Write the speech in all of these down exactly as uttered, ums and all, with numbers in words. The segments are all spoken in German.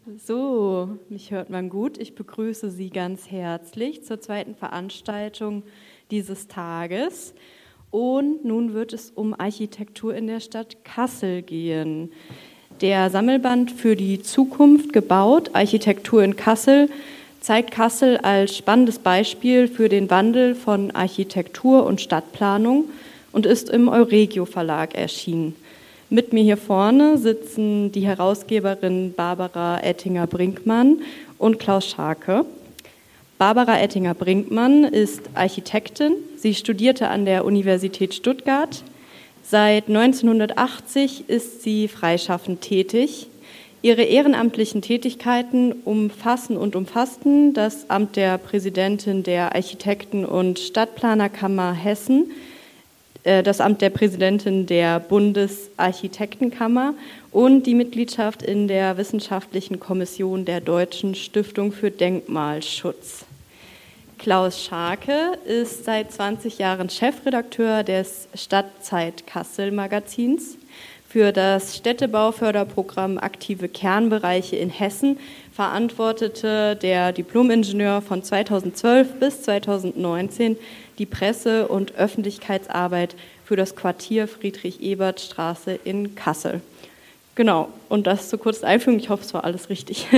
So, mich hört man gut. Ich begrüße Sie ganz herzlich zur zweiten Veranstaltung dieses Tages. Und nun wird es um Architektur in der Stadt Kassel gehen. Der Sammelband für die Zukunft gebaut, Architektur in Kassel, zeigt Kassel als spannendes Beispiel für den Wandel von Architektur und Stadtplanung und ist im Euregio Verlag erschienen. Mit mir hier vorne sitzen die Herausgeberin Barbara Ettinger-Brinkmann und Klaus Scharke. Barbara Ettinger-Brinkmann ist Architektin. Sie studierte an der Universität Stuttgart. Seit neunzehnhundertachtzig ist sie freischaffend tätig. Ihre ehrenamtlichen Tätigkeiten umfassen und umfassten das Amt der Präsidentin der Architekten- und Stadtplanerkammer Hessen, das Amt der Präsidentin der Bundesarchitektenkammer und die Mitgliedschaft in der Wissenschaftlichen Kommission der Deutschen Stiftung für Denkmalschutz. Klaus Scharke ist seit zwanzig Jahren Chefredakteur des Stadtzeit Kassel Magazins. Für das Städtebauförderprogramm Aktive Kernbereiche in Hessen verantwortete der Diplom-Ingenieur von zweitausendzwölf bis zweitausendneunzehn die Presse- und Öffentlichkeitsarbeit für das Quartier Friedrich-Ebert-Straße in Kassel. Genau, und das zur kurzen Einführung. Ich hoffe, es war alles richtig.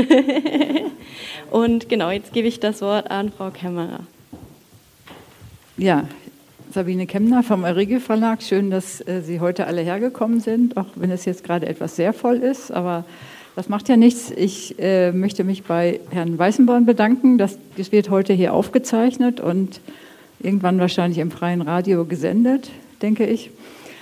Und genau, jetzt gebe ich das Wort an Frau Kämmerer. Ja, Sabine Kemner vom Euregio Verlag. Schön, dass äh, Sie heute alle hergekommen sind, auch wenn es jetzt gerade etwas sehr voll ist, aber das macht ja nichts. Ich äh, möchte mich bei Herrn Weißenborn bedanken. Das, das wird heute hier aufgezeichnet und irgendwann wahrscheinlich im freien Radio gesendet, denke ich.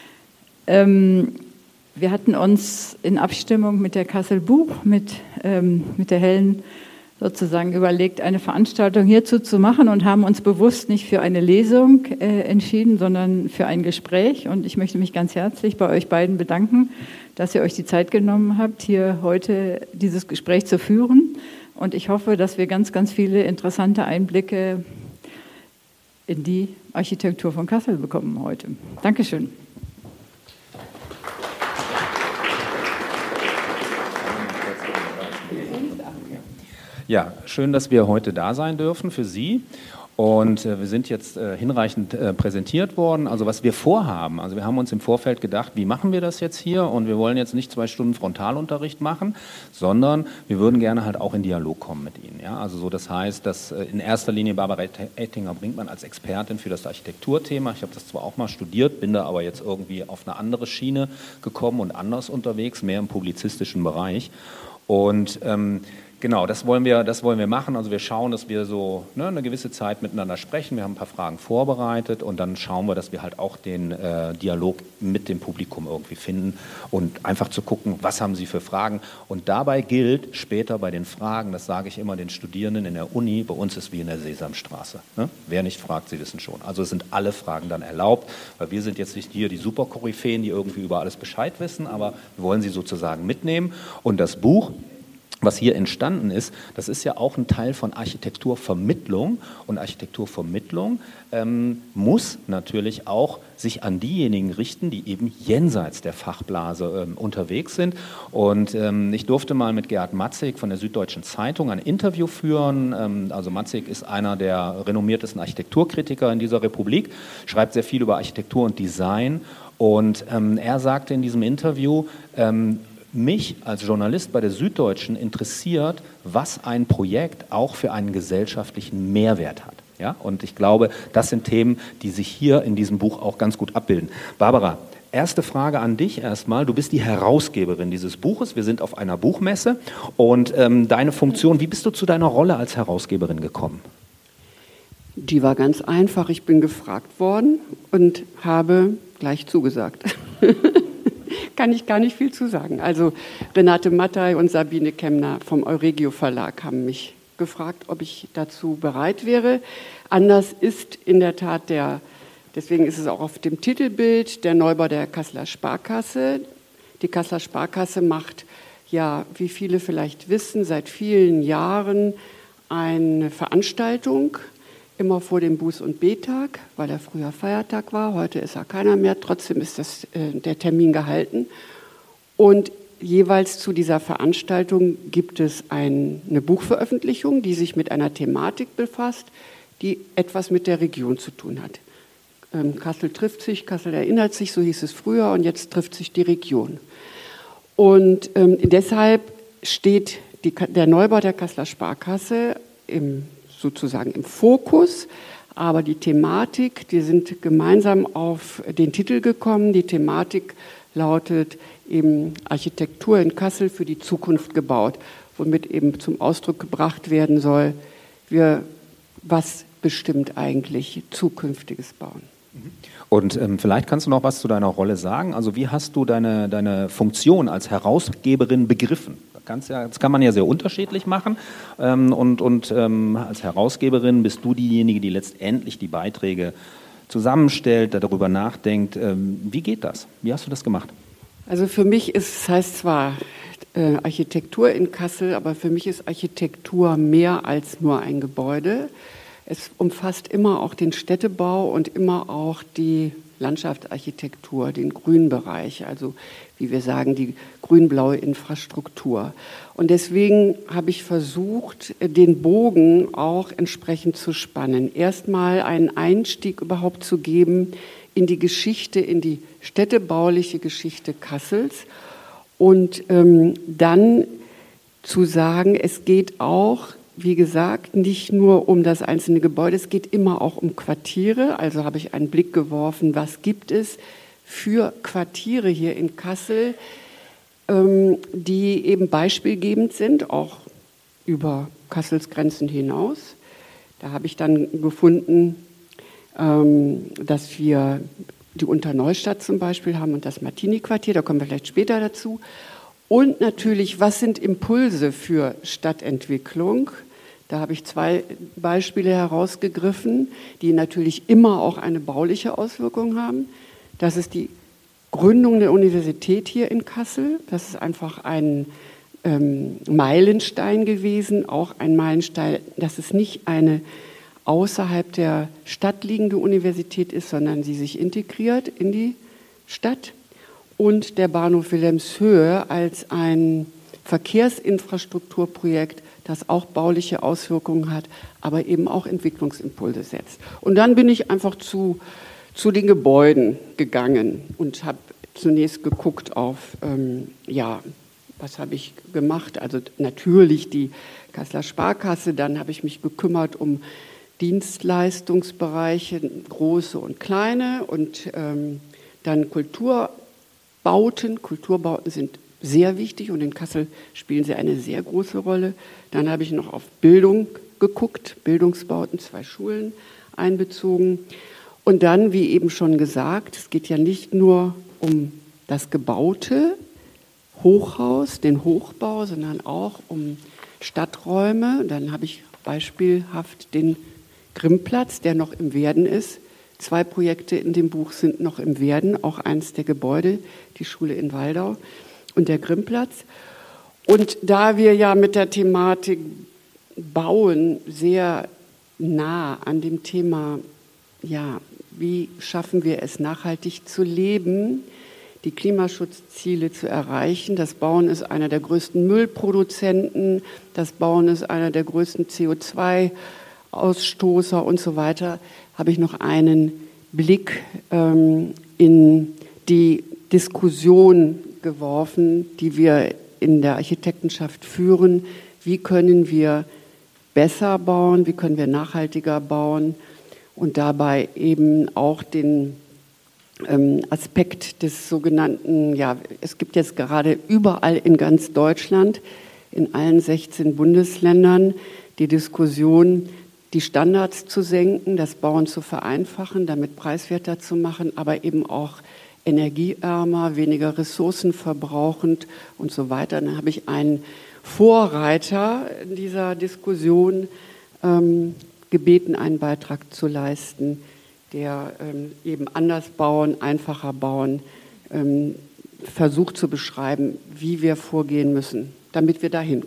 Ähm, wir hatten uns in Abstimmung mit der Kassel Buch, mit, ähm, mit der Helen sozusagen überlegt, eine Veranstaltung hierzu zu machen und haben uns bewusst nicht für eine Lesung äh, entschieden, sondern für ein Gespräch. Und ich möchte mich ganz herzlich bei euch beiden bedanken, dass ihr euch die Zeit genommen habt, hier heute dieses Gespräch zu führen. Und ich hoffe, dass wir ganz, ganz viele interessante Einblicke in die Architektur von Kassel bekommen heute. Dankeschön. Ja, schön, dass wir heute da sein dürfen für Sie. Und äh, wir sind jetzt äh, hinreichend äh, präsentiert worden. Also was wir vorhaben, also wir haben uns im Vorfeld gedacht, wie machen wir das jetzt hier? Und wir wollen jetzt nicht zwei Stunden Frontalunterricht machen, sondern wir würden gerne halt auch in Dialog kommen mit Ihnen. Ja? Also so, das heißt, dass äh, in erster Linie Barbara Ettinger-Brinkmann als Expertin für das Architekturthema, ich habe das zwar auch mal studiert, bin da aber jetzt irgendwie auf eine andere Schiene gekommen und anders unterwegs, mehr im publizistischen Bereich. Und ähm, Genau, das wollen wir, das wollen wir machen. Also wir schauen, dass wir so ne, eine gewisse Zeit miteinander sprechen. Wir haben ein paar Fragen vorbereitet und dann schauen wir, dass wir halt auch den äh, Dialog mit dem Publikum irgendwie finden und einfach zu gucken, was haben Sie für Fragen. Und dabei gilt später bei den Fragen, das sage ich immer den Studierenden in der Uni, bei uns ist wie in der Sesamstraße. Ne? Wer nicht fragt, Sie wissen schon. Also es sind alle Fragen dann erlaubt, weil wir sind jetzt nicht hier die Superkoryphäen, die irgendwie über alles Bescheid wissen, aber wir wollen Sie sozusagen mitnehmen. Und das Buch, was hier entstanden ist, das ist ja auch ein Teil von Architekturvermittlung. Und Architekturvermittlung ähm, muss natürlich auch sich an diejenigen richten, die eben jenseits der Fachblase ähm, unterwegs sind. Und ähm, ich durfte mal mit Gerhard Matzig von der Süddeutschen Zeitung ein Interview führen. Ähm, also Matzig ist einer der renommiertesten Architekturkritiker in dieser Republik, schreibt sehr viel über Architektur und Design. Und ähm, er sagte in diesem Interview, ähm, mich als Journalist bei der Süddeutschen interessiert, was ein Projekt auch für einen gesellschaftlichen Mehrwert hat. Ja? Und ich glaube, das sind Themen, die sich hier in diesem Buch auch ganz gut abbilden. Barbara, erste Frage an dich erstmal. Du bist die Herausgeberin dieses Buches. Wir sind auf einer Buchmesse. Und ähm, deine Funktion, wie bist du zu deiner Rolle als Herausgeberin gekommen? Die war ganz einfach. Ich bin gefragt worden und habe gleich zugesagt. Kann ich gar nicht viel zu sagen. Also Renate Mattei und Sabine Kemner vom Euregio Verlag haben mich gefragt, ob ich dazu bereit wäre. Anders ist in der Tat der, deswegen ist es auch auf dem Titelbild, der Neubau der Kasseler Sparkasse. Die Kasseler Sparkasse macht, ja, wie viele vielleicht wissen, seit vielen Jahren eine Veranstaltung, immer vor dem Buß- und Bettag, weil er früher Feiertag war. Heute ist er keiner mehr. Trotzdem ist das, äh, der Termin gehalten. Und jeweils zu dieser Veranstaltung gibt es ein, eine Buchveröffentlichung, die sich mit einer Thematik befasst, die etwas mit der Region zu tun hat. Ähm, Kassel trifft sich, Kassel erinnert sich, so hieß es früher, und jetzt trifft sich die Region. Und ähm, deshalb steht die, der Neubau der Kasseler Sparkasse im, sozusagen im Fokus, aber die Thematik, die sind gemeinsam auf den Titel gekommen. Die Thematik lautet eben Architektur in Kassel für die Zukunft gebaut, womit eben zum Ausdruck gebracht werden soll, wir, was bestimmt eigentlich zukünftiges Bauen. Und ähm, vielleicht kannst du noch was zu deiner Rolle sagen. Also wie hast du deine, deine Funktion als Herausgeberin begriffen? Das, ja, das kann man ja sehr unterschiedlich machen. Ähm, und und ähm, als Herausgeberin bist du diejenige, die letztendlich die Beiträge zusammenstellt, darüber nachdenkt. Ähm, wie geht das? Wie hast du das gemacht? Also für mich ist, es heißt zwar äh, Architektur in Kassel, aber für mich ist Architektur mehr als nur ein Gebäude. Es umfasst immer auch den Städtebau und immer auch die Landschaftsarchitektur, den Grünbereich, also wie wir sagen, die grün-blaue Infrastruktur. Und deswegen habe ich versucht, den Bogen auch entsprechend zu spannen. Erstmal einen Einstieg überhaupt zu geben in die Geschichte, in die städtebauliche Geschichte Kassels und ähm, dann zu sagen, es geht auch, wie gesagt, nicht nur um das einzelne Gebäude, es geht immer auch um Quartiere. Also habe ich einen Blick geworfen, was gibt es für Quartiere hier in Kassel, ähm, die eben beispielgebend sind, auch über Kassels Grenzen hinaus. Da habe ich dann gefunden, ähm, dass wir die Unterneustadt zum Beispiel haben und das Martini-Quartier, da kommen wir vielleicht später dazu. Und natürlich, was sind Impulse für Stadtentwicklung? Da habe ich zwei Beispiele herausgegriffen, die natürlich immer auch eine bauliche Auswirkung haben. Das ist die Gründung der Universität hier in Kassel. Das ist einfach ein ähm, Meilenstein gewesen, auch ein Meilenstein, dass es nicht eine außerhalb der Stadt liegende Universität ist, sondern sie sich integriert in die Stadt. Und der Bahnhof Wilhelmshöhe als ein Verkehrsinfrastrukturprojekt, das auch bauliche Auswirkungen hat, aber eben auch Entwicklungsimpulse setzt. Und dann bin ich einfach zu, zu den Gebäuden gegangen und habe zunächst geguckt auf, ähm, ja, was habe ich gemacht? Also natürlich die Kasseler Sparkasse, dann habe ich mich gekümmert um Dienstleistungsbereiche, große und kleine, und ähm, dann Kulturbauten. Kulturbauten sind sehr wichtig und in Kassel spielen sie eine sehr große Rolle. Dann habe ich noch auf Bildung geguckt, Bildungsbauten, zwei Schulen einbezogen. Und dann, wie eben schon gesagt, es geht ja nicht nur um das gebaute Hochhaus, den Hochbau, sondern auch um Stadträume. Dann habe ich beispielhaft den Grimmplatz, der noch im Werden ist. Zwei Projekte in dem Buch sind noch im Werden, auch eins der Gebäude, die Schule in Waldau und der Grimmplatz. Und da wir ja mit der Thematik Bauen sehr nah an dem Thema, ja, wie schaffen wir es, nachhaltig zu leben, die Klimaschutzziele zu erreichen. Das Bauen ist einer der größten Müllproduzenten, das Bauen ist einer der größten C O zwei Ausstoßer und so weiter, habe ich noch einen Blick ähm, in die Diskussion geworfen, die wir in der Architektenschaft führen. Wie können wir besser bauen, wie können wir nachhaltiger bauen und dabei eben auch den ähm, Aspekt des sogenannten, ja, es gibt jetzt gerade überall in ganz Deutschland, in allen sechzehn Bundesländern, die Diskussion, die Standards zu senken, das Bauen zu vereinfachen, damit preiswerter zu machen, aber eben auch energieärmer, weniger ressourcenverbrauchend und so weiter. Dann habe ich einen Vorreiter in dieser Diskussion ähm, gebeten, einen Beitrag zu leisten, der ähm, eben anders bauen, einfacher bauen, ähm, versucht zu beschreiben, wie wir vorgehen müssen, damit wir dahin kommen.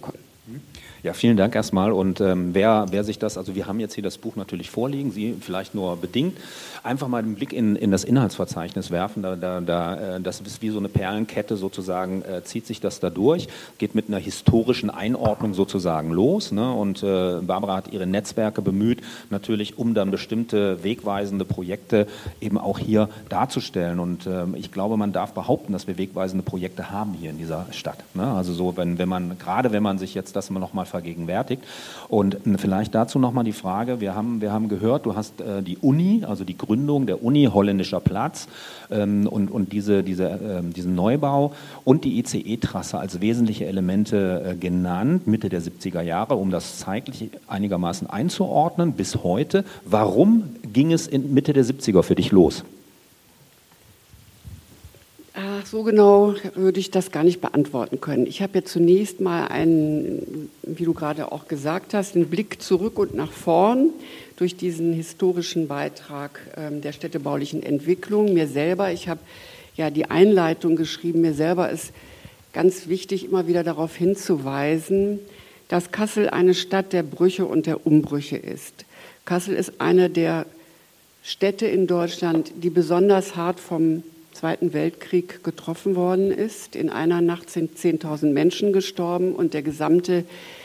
Ja, vielen Dank erstmal. Und ähm, wer, wer sich das, also wir haben jetzt hier das Buch natürlich vorliegen, Sie vielleicht nur bedingt, einfach mal den Blick in, in das Inhaltsverzeichnis werfen. Da, da, da, das ist wie so eine Perlenkette sozusagen, äh, zieht sich das da durch, geht mit einer historischen Einordnung sozusagen los. Ne? Und äh, Barbara hat ihre Netzwerke bemüht, natürlich, um dann bestimmte wegweisende Projekte eben auch hier darzustellen. Und äh, ich glaube, man darf behaupten, dass wir wegweisende Projekte haben hier in dieser Stadt. Ne? Also so, wenn, wenn man, gerade wenn man sich jetzt das noch mal vergegenwärtigt. Und vielleicht dazu nochmal die Frage, wir haben, wir haben gehört, du hast äh, die Uni, also die Gründung der Uni, Holländischer Platz ähm, und, und diese, diese, äh, diesen Neubau und die I C E-Trasse als wesentliche Elemente äh, genannt, Mitte der siebziger Jahre, um das zeitlich einigermaßen einzuordnen bis heute. Warum ging es in Mitte der siebziger für dich los? Ach, so genau würde ich das gar nicht beantworten können. Ich habe jetzt zunächst mal einen, wie du gerade auch gesagt hast, einen Blick zurück und nach vorn durch diesen historischen Beitrag ähm, der städtebaulichen Entwicklung. Mir selber, ich habe ja die Einleitung geschrieben, mir selber ist ganz wichtig, immer wieder darauf hinzuweisen, dass Kassel eine Stadt der Brüche und der Umbrüche ist. Kassel ist eine der Städte in Deutschland, die besonders hart vom Zweiten Weltkrieg getroffen worden ist. In einer Nacht sind zehntausend Menschen gestorben und der gesamte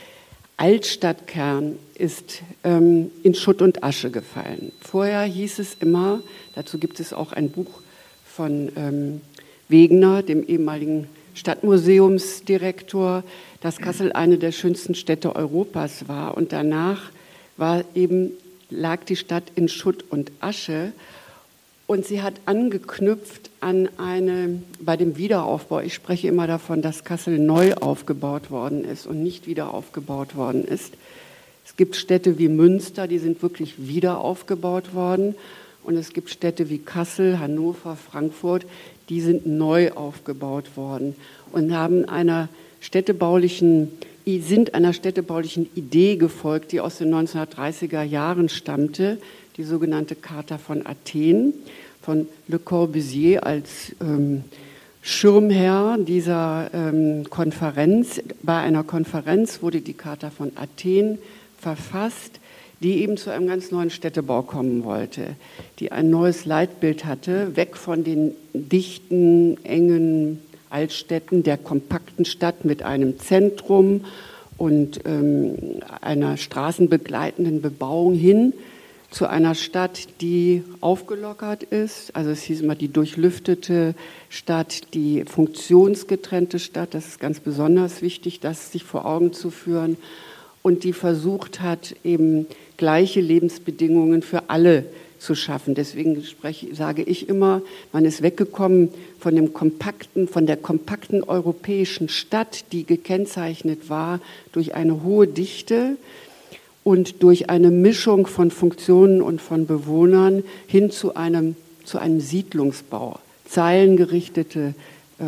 Altstadtkern ist ähm, in Schutt und Asche gefallen. Vorher hieß es immer, dazu gibt es auch ein Buch von ähm, Wegener, dem ehemaligen Stadtmuseumsdirektor, dass Kassel eine der schönsten Städte Europas war. Und danach war eben, lag die Stadt in Schutt und Asche. Und sie hat angeknüpft an eine, bei dem Wiederaufbau, ich spreche immer davon, dass Kassel neu aufgebaut worden ist und nicht wieder aufgebaut worden ist. Es gibt Städte wie Münster, die sind wirklich wieder aufgebaut worden. Und es gibt Städte wie Kassel, Hannover, Frankfurt, die sind neu aufgebaut worden und haben einer städtebaulichen, sind einer städtebaulichen Idee gefolgt, die aus den neunzehnhundertdreißiger Jahren stammte, die sogenannte Charta von Athen, von Le Corbusier als ähm, Schirmherr dieser ähm, Konferenz. Bei einer Konferenz wurde die Charta von Athen verfasst, die eben zu einem ganz neuen Städtebau kommen wollte, die ein neues Leitbild hatte, weg von den dichten, engen Altstädten der kompakten Stadt mit einem Zentrum und ähm, einer straßenbegleitenden Bebauung hin zu einer Stadt, die aufgelockert ist. Also es hieß immer die durchlüftete Stadt, die funktionsgetrennte Stadt. Das ist ganz besonders wichtig, das sich vor Augen zu führen. Und die versucht hat, eben gleiche Lebensbedingungen für alle zu schaffen. Deswegen spreche, sage ich immer, man ist weggekommen von dem kompakten, von der kompakten europäischen Stadt, die gekennzeichnet war durch eine hohe Dichte und durch eine Mischung von Funktionen und von Bewohnern hin zu einem, zu einem Siedlungsbau. Zeilengerichtete äh,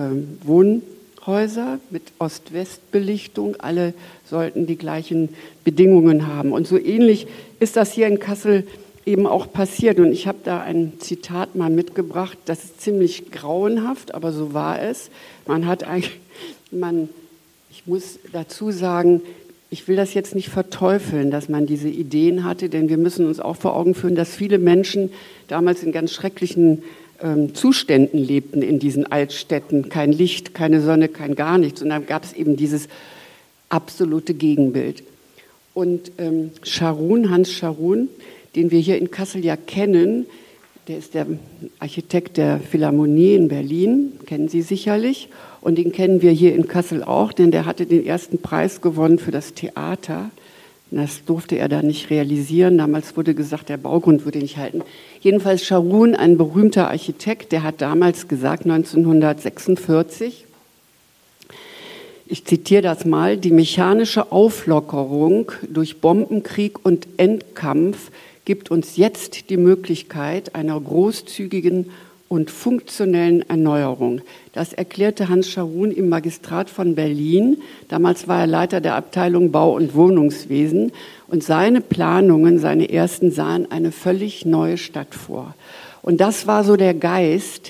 Wohnhäuser mit Ost-West-Belichtung, alle sollten die gleichen Bedingungen haben. Und so ähnlich ist das hier in Kassel eben auch passiert. Und ich habe da ein Zitat mal mitgebracht, das ist ziemlich grauenhaft, aber so war es. Man hat eigentlich, man, ich muss dazu sagen, ich will das jetzt nicht verteufeln, dass man diese Ideen hatte, denn wir müssen uns auch vor Augen führen, dass viele Menschen damals in ganz schrecklichen ähm, Zuständen lebten in diesen Altstädten. Kein Licht, keine Sonne, kein gar nichts. Und dann gab es eben dieses absolute Gegenbild. Und ähm, Scharun, Hans Scharun, den wir hier in Kassel ja kennen, der ist der Architekt der Philharmonie in Berlin, kennen Sie sicherlich. Und den kennen wir hier in Kassel auch, denn der hatte den ersten Preis gewonnen für das Theater. Das durfte er da nicht realisieren. Damals wurde gesagt, der Baugrund würde nicht halten. Jedenfalls Scharun, ein berühmter Architekt, der hat damals gesagt, neunzehnhundertsechsundvierzig, ich zitiere das mal, die mechanische Auflockerung durch Bombenkrieg und Endkampf gibt uns jetzt die Möglichkeit einer großzügigen und funktionellen Erneuerung. Das erklärte Hans Scharun im Magistrat von Berlin. Damals war er Leiter der Abteilung Bau- und Wohnungswesen. Und seine Planungen, seine ersten, sahen eine völlig neue Stadt vor. Und das war so der Geist,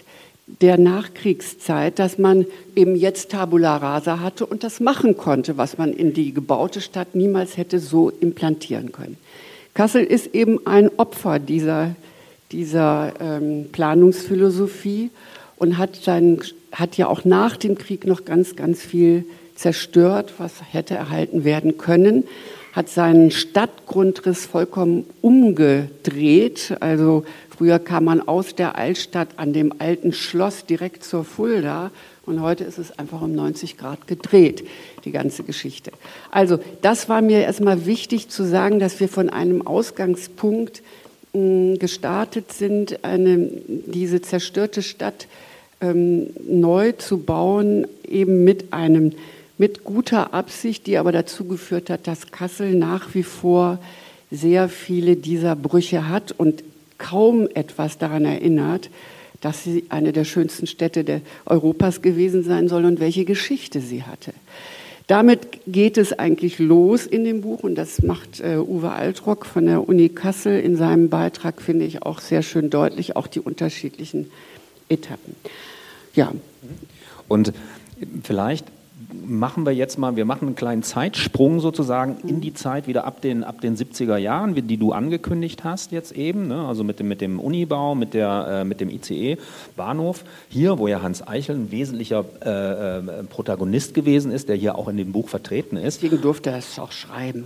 der Nachkriegszeit, dass man eben jetzt Tabula Rasa hatte und das machen konnte, was man in die gebaute Stadt niemals hätte so implantieren können. Kassel ist eben ein Opfer dieser, dieser ähm, Planungsphilosophie und hat, sein, hat ja auch nach dem Krieg noch ganz, ganz viel zerstört, was hätte erhalten werden können, hat seinen Stadtgrundriss vollkommen umgedreht. Also früher kam man aus der Altstadt an dem alten Schloss direkt zur Fulda und heute ist es einfach um neunzig Grad gedreht, die ganze Geschichte. Also das war mir erstmal wichtig zu sagen, dass wir von einem Ausgangspunkt mh, gestartet sind, eine, diese zerstörte Stadt ähm, neu zu bauen, eben mit einem mit guter Absicht, die aber dazu geführt hat, dass Kassel nach wie vor sehr viele dieser Brüche hat und kaum etwas daran erinnert, dass sie eine der schönsten Städte der Europas gewesen sein soll und welche Geschichte sie hatte. Damit geht es eigentlich los in dem Buch und das macht äh, Uwe Altrock von der Uni Kassel in seinem Beitrag, finde ich, auch sehr schön deutlich, auch die unterschiedlichen Etappen. Ja. Und vielleicht machen wir jetzt mal, wir machen einen kleinen Zeitsprung sozusagen in die Zeit wieder ab den, ab den siebziger Jahren, die du angekündigt hast jetzt eben, ne? Also mit dem, mit dem Unibau, mit, der, äh, mit dem I C E-Bahnhof hier, wo ja Hans Eichel ein wesentlicher äh, äh, Protagonist gewesen ist, der hier auch in dem Buch vertreten ist. Deswegen durfte er es auch schreiben.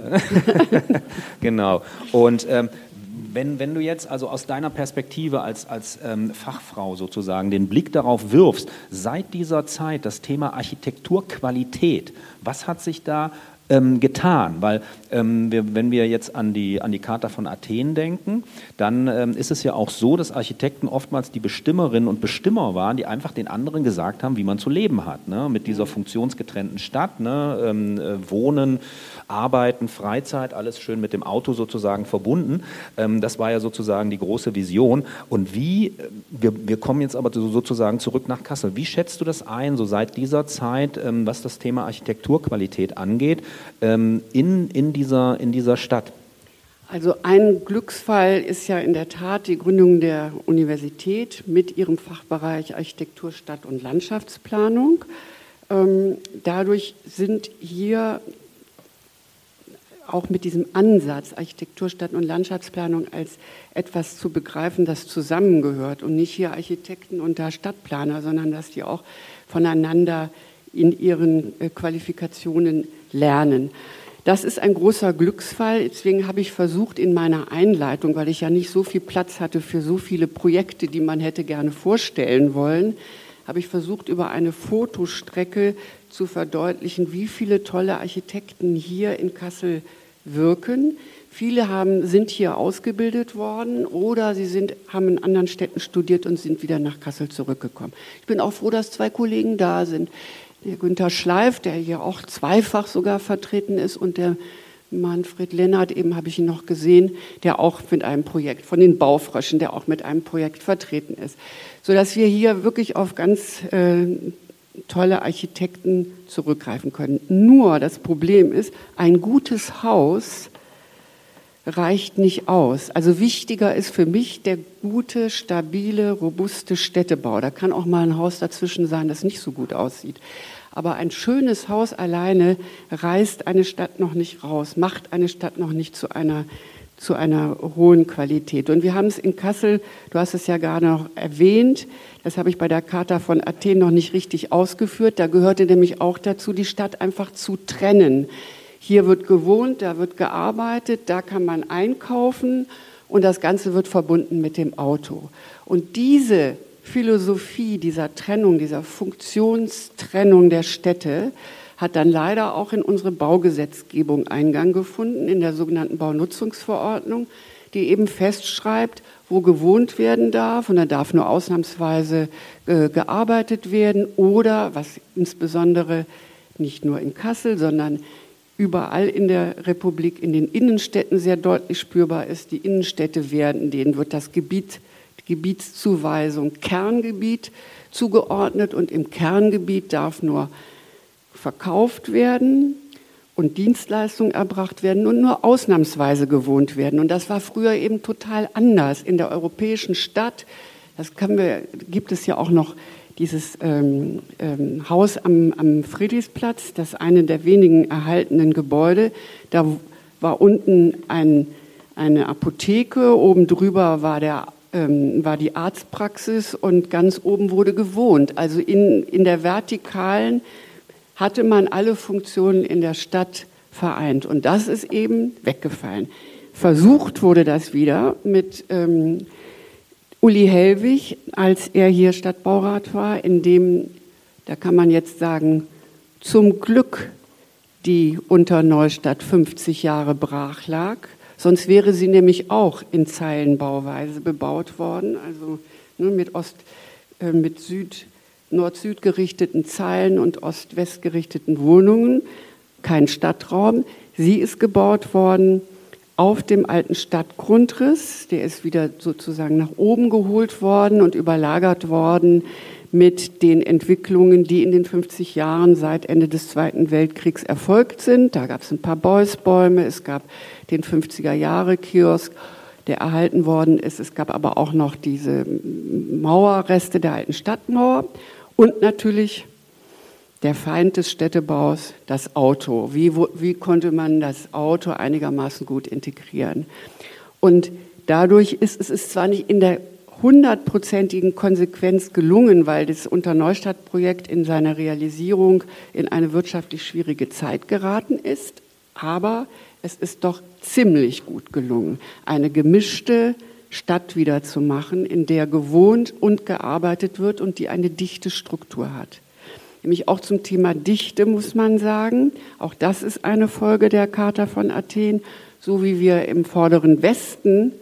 Genau. Und ähm, Wenn, wenn du jetzt also aus deiner Perspektive als, als ähm, Fachfrau sozusagen den Blick darauf wirfst, seit dieser Zeit das Thema Architekturqualität, was hat sich da ähm, getan? Weil ähm, wir, wenn wir jetzt an die, an die Charta von Athen denken, dann ähm, ist es ja auch so, dass Architekten oftmals die Bestimmerinnen und Bestimmer waren, die einfach den anderen gesagt haben, wie man zu leben hat, ne? Mit dieser funktionsgetrennten Stadt, ne? ähm, äh, Wohnen, Arbeiten, Freizeit, alles schön mit dem Auto sozusagen verbunden. Ähm, das war ja sozusagen die große Vision. Und wie, wir, wir kommen jetzt aber sozusagen zurück nach Kassel. Wie schätzt du das ein, so seit dieser Zeit, ähm, was das Thema Architekturqualität angeht, ähm, in, in, dieser, in dieser Stadt? Also ein Glücksfall ist ja in der Tat die Gründung der Universität mit ihrem Fachbereich Architektur, Stadt- und Landschaftsplanung. Ähm, dadurch sind hier auch mit diesem Ansatz Architektur, Stadt- und Landschaftsplanung als etwas zu begreifen, das zusammengehört und nicht hier Architekten und da Stadtplaner, sondern dass die auch voneinander in ihren Qualifikationen lernen. Das ist ein großer Glücksfall. Deswegen habe ich versucht in meiner Einleitung, weil ich ja nicht so viel Platz hatte für so viele Projekte, die man hätte gerne vorstellen wollen, habe ich versucht, über eine Fotostrecke zu verdeutlichen, wie viele tolle Architekten hier in Kassel wirken. Viele haben, sind hier ausgebildet worden oder sie sind, haben in anderen Städten studiert und sind wieder nach Kassel zurückgekommen. Ich bin auch froh, dass zwei Kollegen da sind. Der Günther Schleif, der hier auch zweifach sogar vertreten ist, und der Manfred Lennart, eben habe ich ihn noch gesehen, der auch mit einem Projekt, von den Baufröschen, der auch mit einem Projekt vertreten ist. Sodass wir hier wirklich auf ganz äh, tolle Architekten zurückgreifen können. Nur das Problem ist, ein gutes Haus reicht nicht aus. Also wichtiger ist für mich der gute, stabile, robuste Städtebau. Da kann auch mal ein Haus dazwischen sein, das nicht so gut aussieht. Aber ein schönes Haus alleine reißt eine Stadt noch nicht raus, macht eine Stadt noch nicht zu einer, zu einer hohen Qualität. Und wir haben es in Kassel, du hast es ja gerade noch erwähnt, das habe ich bei der Charta von Athen noch nicht richtig ausgeführt, da gehörte nämlich auch dazu, die Stadt einfach zu trennen. Hier wird gewohnt, da wird gearbeitet, da kann man einkaufen und das Ganze wird verbunden mit dem Auto. Und diese Philosophie dieser Trennung, dieser Funktionstrennung der Städte hat dann leider auch in unsere Baugesetzgebung Eingang gefunden, in der sogenannten Baunutzungsverordnung, die eben festschreibt, wo gewohnt werden darf, und da darf nur ausnahmsweise äh, gearbeitet werden oder, was insbesondere nicht nur in Kassel, sondern überall in der Republik, in den Innenstädten sehr deutlich spürbar ist, die Innenstädte werden, denen wird das Gebiet, die Gebietszuweisung Kerngebiet zugeordnet und im Kerngebiet darf nur verkauft werden und Dienstleistungen erbracht werden und nur ausnahmsweise gewohnt werden. Und das war früher eben total anders. In der europäischen Stadt Das können wir, gibt es ja auch noch dieses ähm, ähm, Haus am, am Friedrichsplatz, das eine der wenigen erhaltenen Gebäude. Da war unten ein, eine Apotheke, oben drüber war, der, ähm, war die Arztpraxis und ganz oben wurde gewohnt. Also in, in der Vertikalen hatte man alle Funktionen in der Stadt vereint. Und das ist eben weggefallen. Versucht wurde das wieder mit ähm, Uli Hellwig, als er hier Stadtbaurat war, in dem, da kann man jetzt sagen, zum Glück die Unterneustadt fünfzig Jahre brach lag. Sonst wäre sie nämlich auch in Zeilenbauweise bebaut worden, also ne, mit Ost, äh, mit Süd, Nord-Süd gerichteten Zeilen und Ost-West gerichteten Wohnungen, kein Stadtraum. Sie ist gebaut worden auf dem alten Stadtgrundriss, der ist wieder sozusagen nach oben geholt worden und überlagert worden mit den Entwicklungen, die in den fünfzig Jahren seit Ende des Zweiten Weltkriegs erfolgt sind. Da gab es ein paar Beuys-Bäume, es gab den fünfziger-Jahre-Kiosk, der erhalten worden ist. Es gab aber auch noch diese Mauerreste der alten Stadtmauer und natürlich der Feind des Städtebaus, das Auto. Wie, wo, wie konnte man das Auto einigermaßen gut integrieren? Und dadurch ist es ist zwar nicht in der hundertprozentigen Konsequenz gelungen, weil das Unterneustadt-Projekt in seiner Realisierung in eine wirtschaftlich schwierige Zeit geraten ist, aber es ist doch ziemlich gut gelungen, eine gemischte Stadt wieder zu machen, in der gewohnt und gearbeitet wird und die eine dichte Struktur hat. Nämlich auch zum Thema Dichte muss man sagen, auch das ist eine Folge der Charta von Athen. So wie wir im vorderen Westen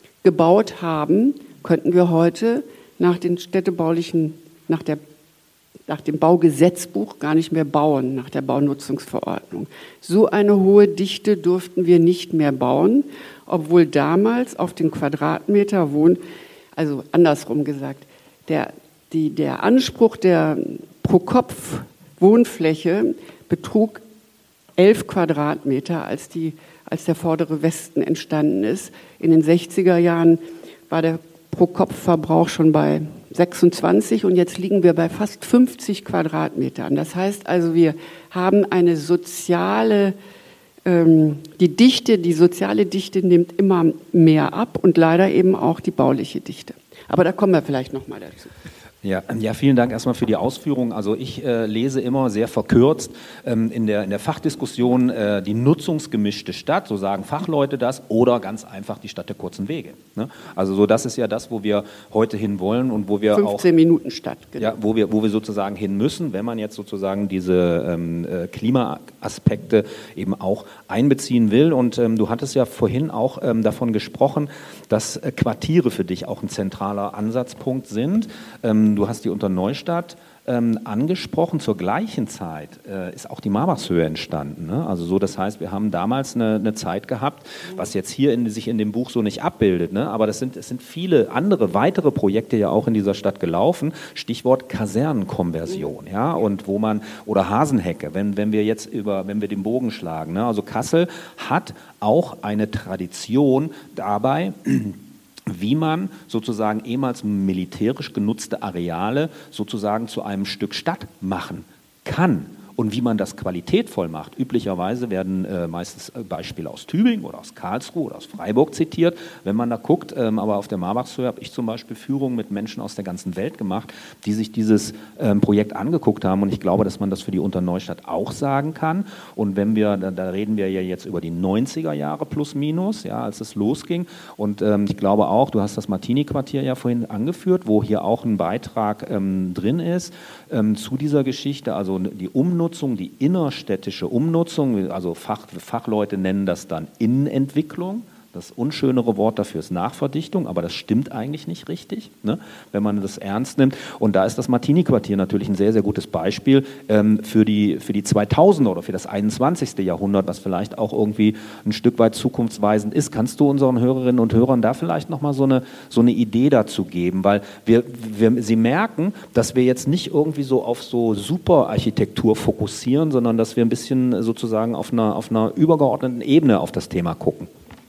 gebaut haben, könnten wir heute nach den städtebaulichen, nach, der, nach dem Baugesetzbuch gar nicht mehr bauen, nach der Baunutzungsverordnung. So eine hohe Dichte durften wir nicht mehr bauen, obwohl damals auf den Quadratmeter Wohn, also andersrum gesagt, der, die, der Anspruch der pro Kopf Wohnfläche betrug elf Quadratmeter, als, die, als der vordere Westen entstanden ist. In den sechziger Jahren war der Pro-Kopf-Verbrauch schon bei sechsundzwanzig und jetzt liegen wir bei fast fünfzig Quadratmetern. Das heißt also, wir haben eine soziale, ähm, die Dichte, die soziale Dichte nimmt immer mehr ab und leider eben auch die bauliche Dichte. Aber da kommen wir vielleicht noch mal dazu. Ja, ja, vielen Dank erstmal für die Ausführungen. Also ich äh, lese immer sehr verkürzt ähm, in der, in der Fachdiskussion äh, die nutzungsgemischte Stadt, so sagen Fachleute das, oder ganz einfach die Stadt der kurzen Wege. Ne? Also so, das ist ja das, wo wir heute hin wollen und wo wir fünfzehn auch fünfzehn Minuten Stadt, genau. Ja, wo wir, wo wir sozusagen hin müssen, wenn man jetzt sozusagen diese ähm, äh, Klimaaspekte eben auch einbeziehen will. Und ähm, du hattest ja vorhin auch ähm, davon gesprochen, dass äh, Quartiere für dich auch ein zentraler Ansatzpunkt sind. Ähm, Du hast die Unterneustadt ähm, angesprochen. Zur gleichen Zeit äh, ist auch die Marbachshöhe entstanden. Ne? Also so, das heißt, wir haben damals eine, eine Zeit gehabt, was jetzt hier in, sich in dem Buch so nicht abbildet. Ne? Aber das sind, es sind viele andere, weitere Projekte ja auch in dieser Stadt gelaufen. Stichwort Kasernenkonversion, ja, und wo man oder Hasenhecke, wenn, wenn wir jetzt über, wenn wir den Bogen schlagen. Ne? Also Kassel hat auch eine Tradition dabei, wie man sozusagen ehemals militärisch genutzte Areale sozusagen zu einem Stück Stadt machen kann. Und wie man das qualitätvoll macht. Üblicherweise werden äh, meistens Beispiele aus Tübingen oder aus Karlsruhe oder aus Freiburg zitiert, wenn man da guckt. Ähm, aber auf der Marbachshöhe habe ich zum Beispiel Führungen mit Menschen aus der ganzen Welt gemacht, die sich dieses ähm, Projekt angeguckt haben. Und ich glaube, dass man das für die Unterneustadt auch sagen kann. Und wenn wir, da, da reden wir ja jetzt über die neunziger Jahre plus minus, ja, als es losging. Und ähm, ich glaube auch, du hast das Martini-Quartier ja vorhin angeführt, wo hier auch ein Beitrag ähm, drin ist ähm, zu dieser Geschichte, also die Umnutzung, die innerstädtische Umnutzung, also Fach, Fachleute nennen das dann Innenentwicklung. Das unschönere Wort dafür ist Nachverdichtung, aber das stimmt eigentlich nicht richtig, ne, wenn man das ernst nimmt. Und da ist das Martini-Quartier natürlich ein sehr, sehr gutes Beispiel ähm, für die, für die zweitausender oder für das einundzwanzigste Jahrhundert, was vielleicht auch irgendwie ein Stück weit zukunftsweisend ist. Kannst du unseren Hörerinnen und Hörern da vielleicht nochmal so eine, so eine Idee dazu geben? Weil wir, wir, sie merken, dass wir jetzt nicht irgendwie so auf so Superarchitektur fokussieren, sondern dass wir ein bisschen sozusagen auf einer, auf einer übergeordneten Ebene auf das Thema gucken.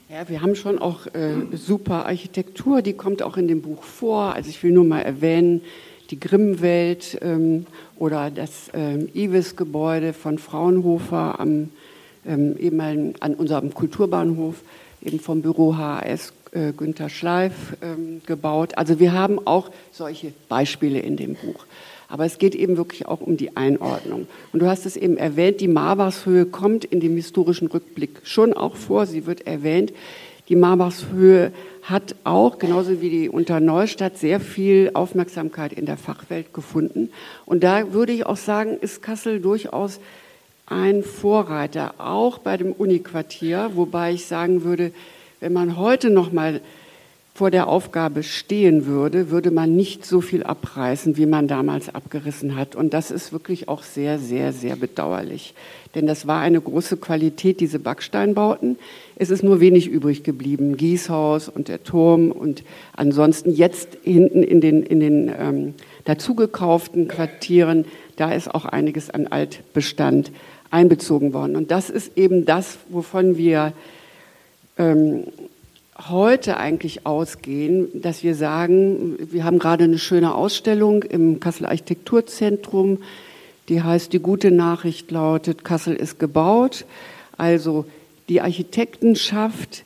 Ja, wir haben schon auch äh, super Architektur, die kommt auch in dem Buch vor. Also ich will nur mal erwähnen, die Grimmwelt ähm, oder das ähm, Iwis-Gebäude von Fraunhofer am, ähm, eben an unserem Kulturbahnhof, eben vom Büro H A S äh, Günter Schleif ähm, gebaut. Also wir haben auch solche Beispiele in dem Buch. Aber es geht eben wirklich auch um die Einordnung. Und du hast es eben erwähnt, die Marbachshöhe kommt in dem historischen Rückblick schon auch vor. Sie wird erwähnt. Die Marbachshöhe hat auch, genauso wie die Unterneustadt, sehr viel Aufmerksamkeit in der Fachwelt gefunden. Und da würde ich auch sagen, ist Kassel durchaus ein Vorreiter, auch bei dem Uniquartier. Wobei ich sagen würde, wenn man heute noch mal vor der Aufgabe stehen würde, würde man nicht so viel abreißen, wie man damals abgerissen hat. Und das ist wirklich auch sehr, sehr, sehr bedauerlich. Denn das war eine große Qualität, diese Backsteinbauten. Es ist nur wenig übrig geblieben. Gießhaus und der Turm und ansonsten jetzt hinten in den, in den ähm, dazugekauften Quartieren, da ist auch einiges an Altbestand einbezogen worden. Und das ist eben das, wovon wir ähm, heute eigentlich ausgehen, dass wir sagen, wir haben gerade eine schöne Ausstellung im Kassel Architekturzentrum, die heißt, die gute Nachricht lautet, Kassel ist gebaut. Also die Architektenschaft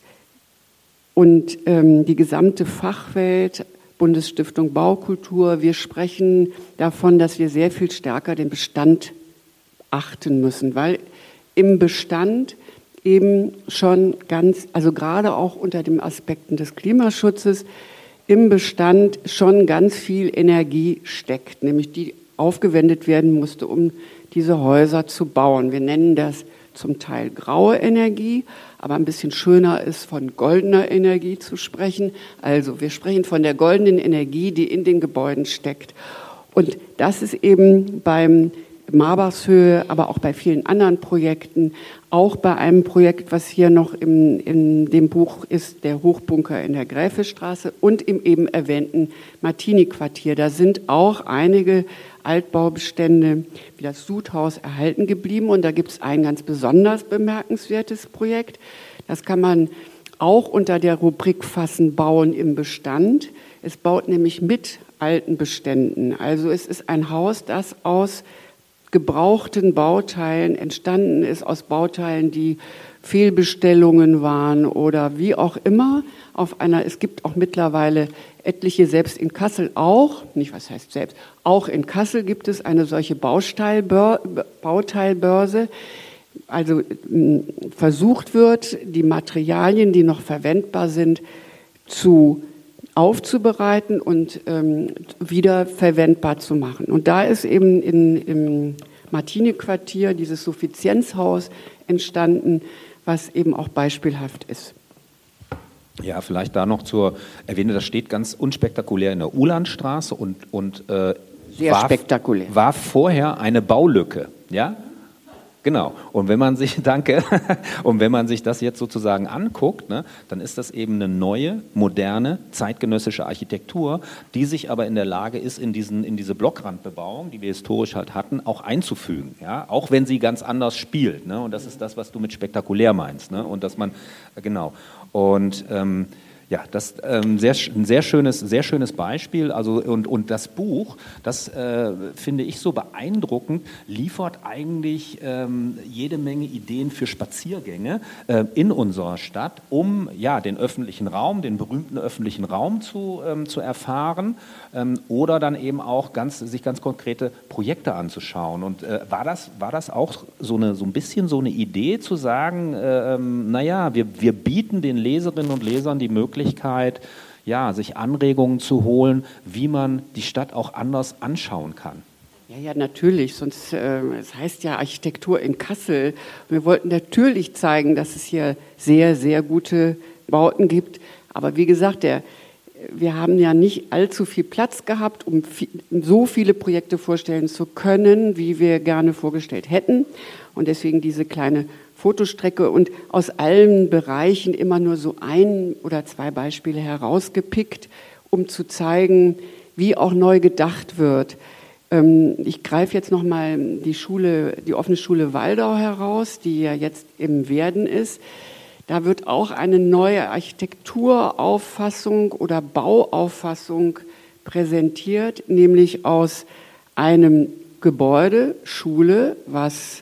und ähm, die gesamte Fachwelt, Bundesstiftung Baukultur, wir sprechen davon, dass wir sehr viel stärker den Bestand achten müssen, weil im Bestand eben schon ganz, also gerade auch unter den Aspekten des Klimaschutzes, im Bestand schon ganz viel Energie steckt, nämlich die aufgewendet werden musste, um diese Häuser zu bauen. Wir nennen das zum Teil graue Energie, aber ein bisschen schöner ist, von goldener Energie zu sprechen. Also wir sprechen von der goldenen Energie, die in den Gebäuden steckt. Und das ist eben beim Marbachshöhe, aber auch bei vielen anderen Projekten, auch bei einem Projekt, was hier noch im, in dem Buch ist, der Hochbunker in der Gräfestraße und im eben erwähnten Martini-Quartier. Da sind auch einige Altbaubestände wie das Sudhaus erhalten geblieben und da gibt es ein ganz besonders bemerkenswertes Projekt. Das kann man auch unter der Rubrik fassen, Bauen im Bestand. Es baut nämlich mit alten Beständen. Also es ist ein Haus, das aus gebrauchten Bauteilen entstanden ist, aus Bauteilen, die Fehlbestellungen waren oder wie auch immer. Auf einer, es gibt auch mittlerweile etliche, selbst in Kassel auch, nicht was heißt selbst, auch in Kassel gibt es eine solche Bauteilbörse. Also versucht wird, die Materialien, die noch verwendbar sind, zu aufzubereiten und ähm, wieder verwendbar zu machen. Und da ist eben in, im Martini-Quartier dieses Suffizienzhaus entstanden, was eben auch beispielhaft ist. Ja, vielleicht da noch zur Erwähnung, das steht ganz unspektakulär in der Uhlandstraße und, und äh, Sehr war, spektakulär. war vorher eine Baulücke, ja? Genau. Und wenn man sich, danke, und wenn man sich das jetzt sozusagen anguckt, ne, dann ist das eben eine neue, moderne, zeitgenössische Architektur, die sich aber in der Lage ist, in diesen, in diese Blockrandbebauung, die wir historisch halt hatten, auch einzufügen. Ja? Auch wenn sie ganz anders spielt. Ne? Und das ist das, was du mit spektakulär meinst. Ne? Und dass man, genau. Und ähm, ja, das ist ähm, sehr, ein sehr schönes, sehr schönes Beispiel. Also, und, und das Buch, das äh, finde ich so beeindruckend, liefert eigentlich ähm, jede Menge Ideen für Spaziergänge äh, in unserer Stadt, um ja, den öffentlichen Raum, den berühmten öffentlichen Raum zu, ähm, zu erfahren ähm, oder dann eben auch ganz, sich ganz konkrete Projekte anzuschauen. Und äh, war, das, war das auch so, eine, so ein bisschen so eine Idee zu sagen, äh, ähm, naja, wir, wir bieten den Leserinnen und Lesern die Möglichkeit, Möglichkeit, ja, sich Anregungen zu holen, wie man die Stadt auch anders anschauen kann. Ja, ja, natürlich. Sonst, äh, es heißt ja Architektur in Kassel. Wir wollten natürlich zeigen, dass es hier sehr, sehr gute Bauten gibt. Aber wie gesagt, der, wir haben ja nicht allzu viel Platz gehabt, um viel, so viele Projekte vorstellen zu können, wie wir gerne vorgestellt hätten. Und deswegen diese kleine Fotostrecke und aus allen Bereichen immer nur so ein oder zwei Beispiele herausgepickt, um zu zeigen, wie auch neu gedacht wird. Ich greife jetzt nochmal die Schule, die offene Schule Waldau heraus, die ja jetzt im Werden ist. Da wird auch eine neue Architekturauffassung oder Bauauffassung präsentiert, nämlich aus einem Gebäude, Schule, was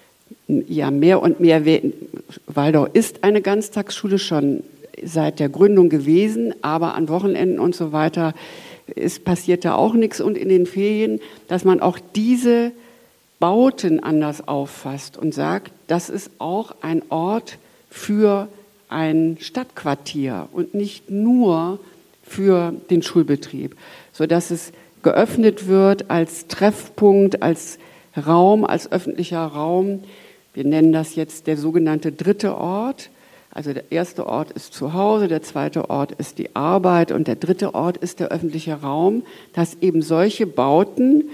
ja mehr und mehr, Waldau ist eine Ganztagsschule schon seit der Gründung gewesen, aber an Wochenenden und so weiter ist, passiert da auch nichts und in den Ferien, dass man auch diese Bauten anders auffasst und sagt, das ist auch ein Ort für ein Stadtquartier und nicht nur für den Schulbetrieb, sodass es geöffnet wird als Treffpunkt, als Raum, als öffentlicher Raum. Wir nennen das jetzt der sogenannte dritte Ort. Also der erste Ort ist zu Hause, der zweite Ort ist die Arbeit und der dritte Ort ist der öffentliche Raum, dass eben solche Bauten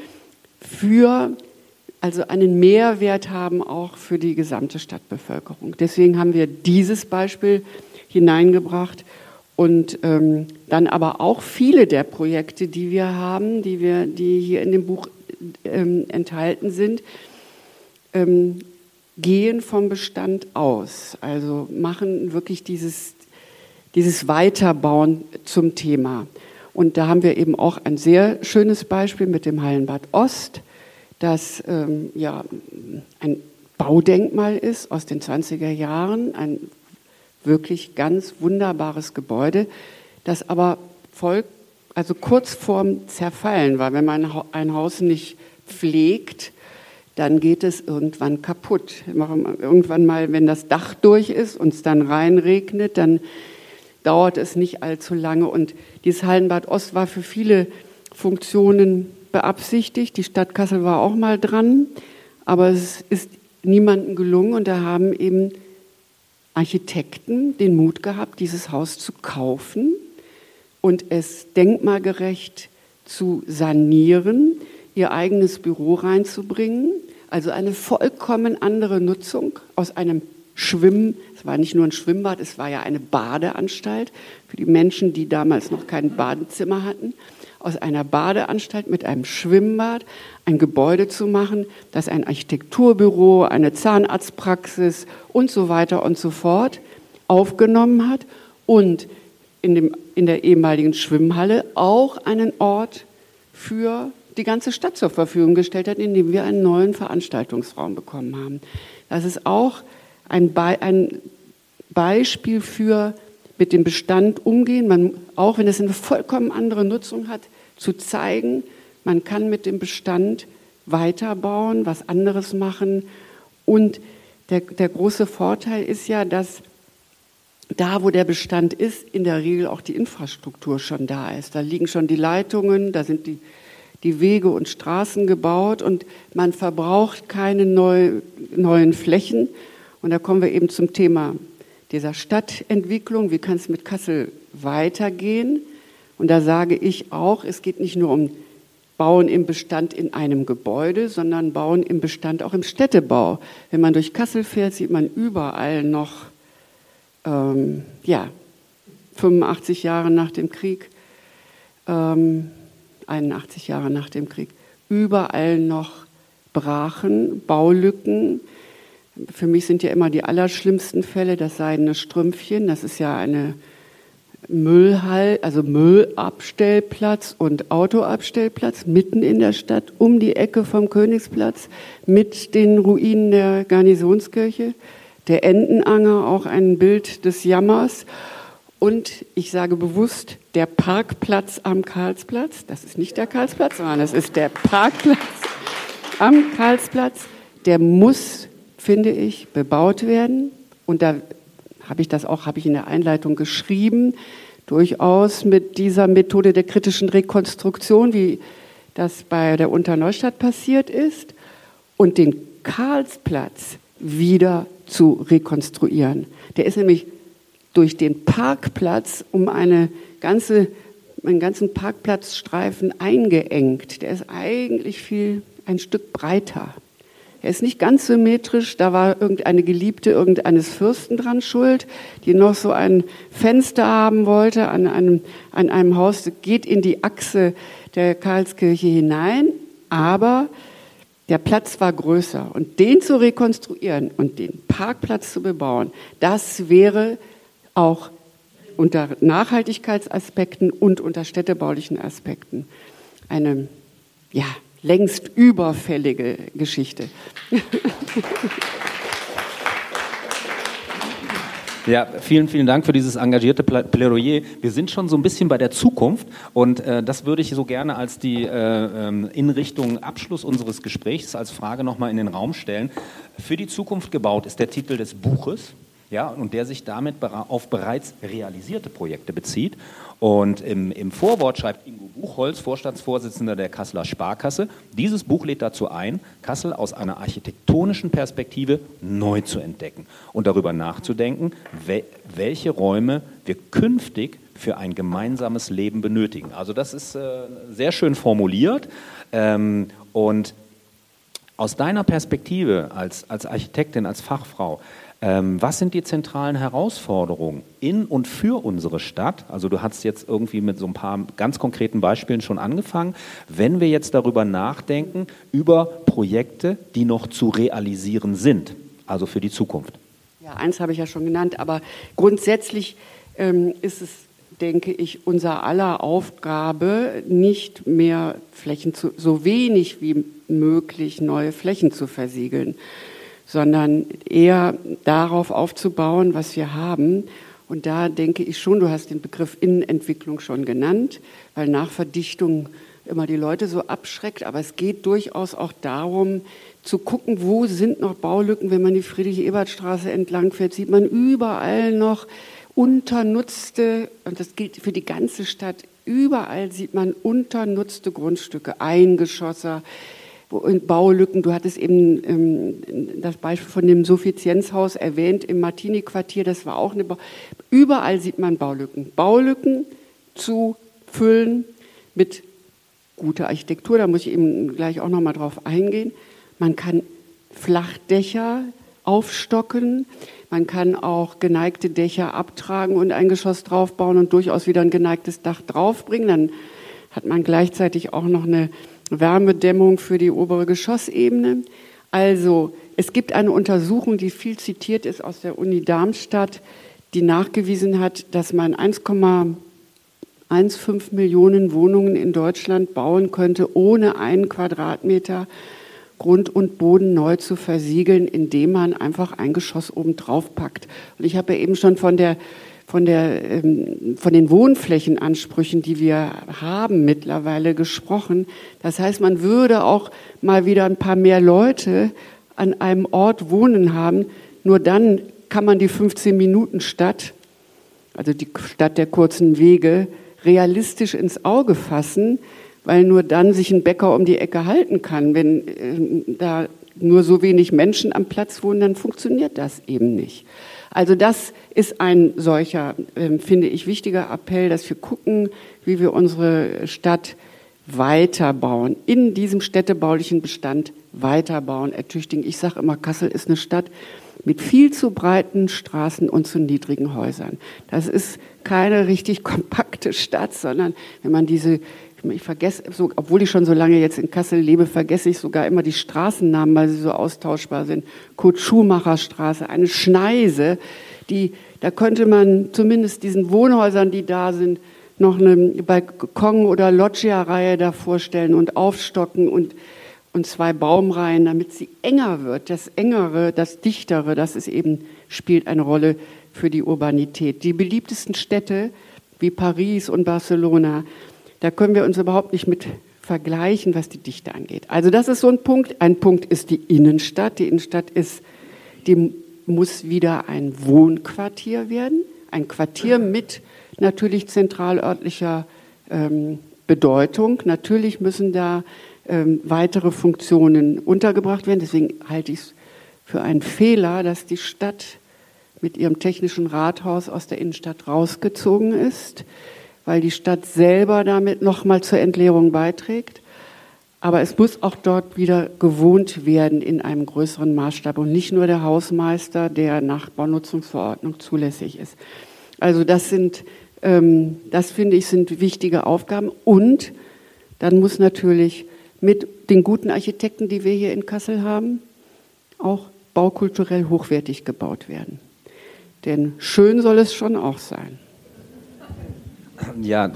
für, also einen Mehrwert haben auch für die gesamte Stadtbevölkerung. Deswegen haben wir dieses Beispiel hineingebracht und ähm, dann aber auch viele der Projekte, die wir haben, die wir, die hier in dem Buch ähm, enthalten sind, ähm, gehen vom Bestand aus, also machen wirklich dieses, dieses Weiterbauen zum Thema. Und da haben wir eben auch ein sehr schönes Beispiel mit dem Hallenbad Ost, das ähm, ja, ein Baudenkmal ist aus den zwanziger Jahren, ein wirklich ganz wunderbares Gebäude, das aber voll, also kurz vorm Zerfallen war. Wenn man ein Haus nicht pflegt, dann geht es irgendwann kaputt. Irgendwann mal, wenn das Dach durch ist und es dann reinregnet, dann dauert es nicht allzu lange. Und dieses Hallenbad Ost war für viele Funktionen beabsichtigt. Die Stadt Kassel war auch mal dran, aber es ist niemandem gelungen. Und da haben eben Architekten den Mut gehabt, dieses Haus zu kaufen und es denkmalgerecht zu sanieren, ihr eigenes Büro reinzubringen, also eine vollkommen andere Nutzung aus einem Schwimm, es war nicht nur ein Schwimmbad, es war ja eine Badeanstalt für die Menschen, die damals noch kein Badezimmer hatten, aus einer Badeanstalt mit einem Schwimmbad ein Gebäude zu machen, das ein Architekturbüro, eine Zahnarztpraxis und so weiter und so fort aufgenommen hat und in, dem, in der ehemaligen Schwimmhalle auch einen Ort für die ganze Stadt zur Verfügung gestellt hat, indem wir einen neuen Veranstaltungsraum bekommen haben. Das ist auch ein, Be- ein Beispiel für mit dem Bestand umgehen, man, auch wenn es eine vollkommen andere Nutzung hat, zu zeigen, man kann mit dem Bestand weiterbauen, was anderes machen. Und der, der große Vorteil ist ja, dass da, wo der Bestand ist, in der Regel auch die Infrastruktur schon da ist. Da liegen schon die Leitungen, da sind die die Wege und Straßen gebaut und man verbraucht keine neu, neuen Flächen. Und da kommen wir eben zum Thema dieser Stadtentwicklung. Wie kann es mit Kassel weitergehen? Und da sage ich auch, es geht nicht nur um Bauen im Bestand in einem Gebäude, sondern Bauen im Bestand auch im Städtebau. Wenn man durch Kassel fährt, sieht man überall noch, ähm, ja, fünfundachtzig Jahre nach dem Krieg, ähm, einundachtzig Jahre nach dem Krieg, überall noch Brachen, Baulücken. Für mich sind ja immer die allerschlimmsten Fälle das Seidene Strümpfchen. Das ist ja eine Müllhall, also Müllabstellplatz und Autoabstellplatz mitten in der Stadt, um die Ecke vom Königsplatz mit den Ruinen der Garnisonskirche. Der Entenanger, auch ein Bild des Jammers. Und ich sage bewusst, der Parkplatz am Karlsplatz, das ist nicht der Karlsplatz, sondern das ist der Parkplatz am Karlsplatz, der muss, finde ich, bebaut werden. Und da habe ich das auch, habe ich in der Einleitung geschrieben, durchaus mit dieser Methode der kritischen Rekonstruktion, wie das bei der Unterneustadt passiert ist, und den Karlsplatz wieder zu rekonstruieren. Der ist nämlich durch den Parkplatz um eine ganze, einen ganzen Parkplatzstreifen eingeengt. Der ist eigentlich viel, ein Stück breiter. Er ist nicht ganz symmetrisch, da war irgendeine Geliebte irgendeines Fürsten dran schuld, die noch so ein Fenster haben wollte an einem, an einem Haus, das geht in die Achse der Karlskirche hinein, aber Der Platz war größer und den zu rekonstruieren und den Parkplatz zu bebauen, das wäre auch unter Nachhaltigkeitsaspekten und unter städtebaulichen Aspekten eine, ja, längst überfällige Geschichte. Ja, vielen, vielen Dank für dieses engagierte Plädoyer. Wir sind schon so ein bisschen bei der Zukunft und äh, das würde ich so gerne als die äh, in Richtung Abschluss unseres Gesprächs als Frage nochmal in den Raum stellen. Für die Zukunft gebaut ist der Titel des Buches. Ja, und der sich damit auf bereits realisierte Projekte bezieht. Und im, im Vorwort schreibt Ingo Buchholz, Vorstandsvorsitzender der Kasseler Sparkasse, dieses Buch lädt dazu ein, Kassel aus einer architektonischen Perspektive neu zu entdecken und darüber nachzudenken, wel, welche Räume wir künftig für ein gemeinsames Leben benötigen. Also das ist äh, sehr schön formuliert ähm, und aus deiner Perspektive als, als Architektin, als Fachfrau, Ähm, was sind die zentralen Herausforderungen in und für unsere Stadt? Also du hast jetzt irgendwie mit so ein paar ganz konkreten Beispielen schon angefangen. Wenn wir jetzt darüber nachdenken, über Projekte, die noch zu realisieren sind, also für die Zukunft. Ja, eins habe ich ja schon genannt, aber grundsätzlich ähm, ist es, denke ich, unser aller Aufgabe, nicht mehr Flächen zu, so wenig wie möglich neue Flächen zu versiegeln, sondern eher darauf aufzubauen, was wir haben. Und da denke ich schon, du hast den Begriff Innenentwicklung schon genannt, weil Nachverdichtung immer die Leute so abschreckt. Aber es geht durchaus auch darum, zu gucken, wo sind noch Baulücken. Wenn man die Friedrich-Ebert-Straße entlang fährt, sieht man überall noch unternutzte, und das gilt für die ganze Stadt, überall sieht man unternutzte Grundstücke, Eingeschosser, und Baulücken. Du hattest eben ähm, das Beispiel von dem Suffizienzhaus erwähnt im Martini-Quartier, das war auch eine ba- Überall sieht man Baulücken. Baulücken zu füllen mit guter Architektur, da muss ich eben gleich auch nochmal drauf eingehen. Man kann Flachdächer aufstocken, man kann auch geneigte Dächer abtragen und ein Geschoss draufbauen und durchaus wieder ein geneigtes Dach draufbringen. Dann hat man gleichzeitig auch noch eine Wärmedämmung für die obere Geschossebene. Also es gibt eine Untersuchung, die viel zitiert ist aus der Uni Darmstadt, die nachgewiesen hat, dass man eins Komma fünfzehn Millionen Wohnungen in Deutschland bauen könnte, ohne einen Quadratmeter Grund und Boden neu zu versiegeln, indem man einfach ein Geschoss oben drauf packt. Und ich habe ja eben schon von der Von, der, von den Wohnflächenansprüchen, die wir haben mittlerweile gesprochen. Das heißt, man würde auch mal wieder ein paar mehr Leute an einem Ort wohnen haben. Nur dann kann man die fünfzehn-Minuten-Stadt, also die Stadt der kurzen Wege, realistisch ins Auge fassen, weil nur dann sich ein Bäcker um die Ecke halten kann. Wenn äh, da nur so wenig Menschen am Platz wohnen, dann funktioniert das eben nicht. Also das ist ein solcher, äh, finde ich, wichtiger Appell, dass wir gucken, wie wir unsere Stadt weiterbauen, in diesem städtebaulichen Bestand weiterbauen, ertüchtigen. Ich sage immer, Kassel ist eine Stadt mit viel zu breiten Straßen und zu niedrigen Häusern. Das ist keine richtig kompakte Stadt, sondern wenn man diese, ich vergesse, so, obwohl ich schon so lange jetzt in Kassel lebe, vergesse ich sogar immer die Straßennamen, weil sie so austauschbar sind. Kurt-Schumacher-Straße, eine Schneise, die, da könnte man zumindest diesen Wohnhäusern, die da sind, noch eine Balkon- oder Loggia-Reihe davor stellen und aufstocken und, und zwei Baumreihen, damit sie enger wird. Das Engere, das Dichtere, das ist eben, spielt eine Rolle für die Urbanität. Die beliebtesten Städte wie Paris und Barcelona, da können wir uns überhaupt nicht mit vergleichen, was die Dichte angeht. Also das ist so ein Punkt. Ein Punkt ist die Innenstadt. Die Innenstadt ist, die muss wieder ein Wohnquartier werden. Ein Quartier mit natürlich zentralörtlicher ähm, Bedeutung. Natürlich müssen da ähm, weitere Funktionen untergebracht werden. Deswegen halte ich es für einen Fehler, dass die Stadt mit ihrem technischen Rathaus aus der Innenstadt rausgezogen ist, weil die Stadt selber damit nochmal zur Entleerung beiträgt. Aber es muss auch dort wieder gewohnt werden in einem größeren Maßstab und nicht nur der Hausmeister, der nach Baunutzungsverordnung zulässig ist. Also das sind, ähm, das finde ich, sind wichtige Aufgaben. Und dann muss natürlich mit den guten Architekten, die wir hier in Kassel haben, auch baukulturell hochwertig gebaut werden. Denn schön soll es schon auch sein. Ja.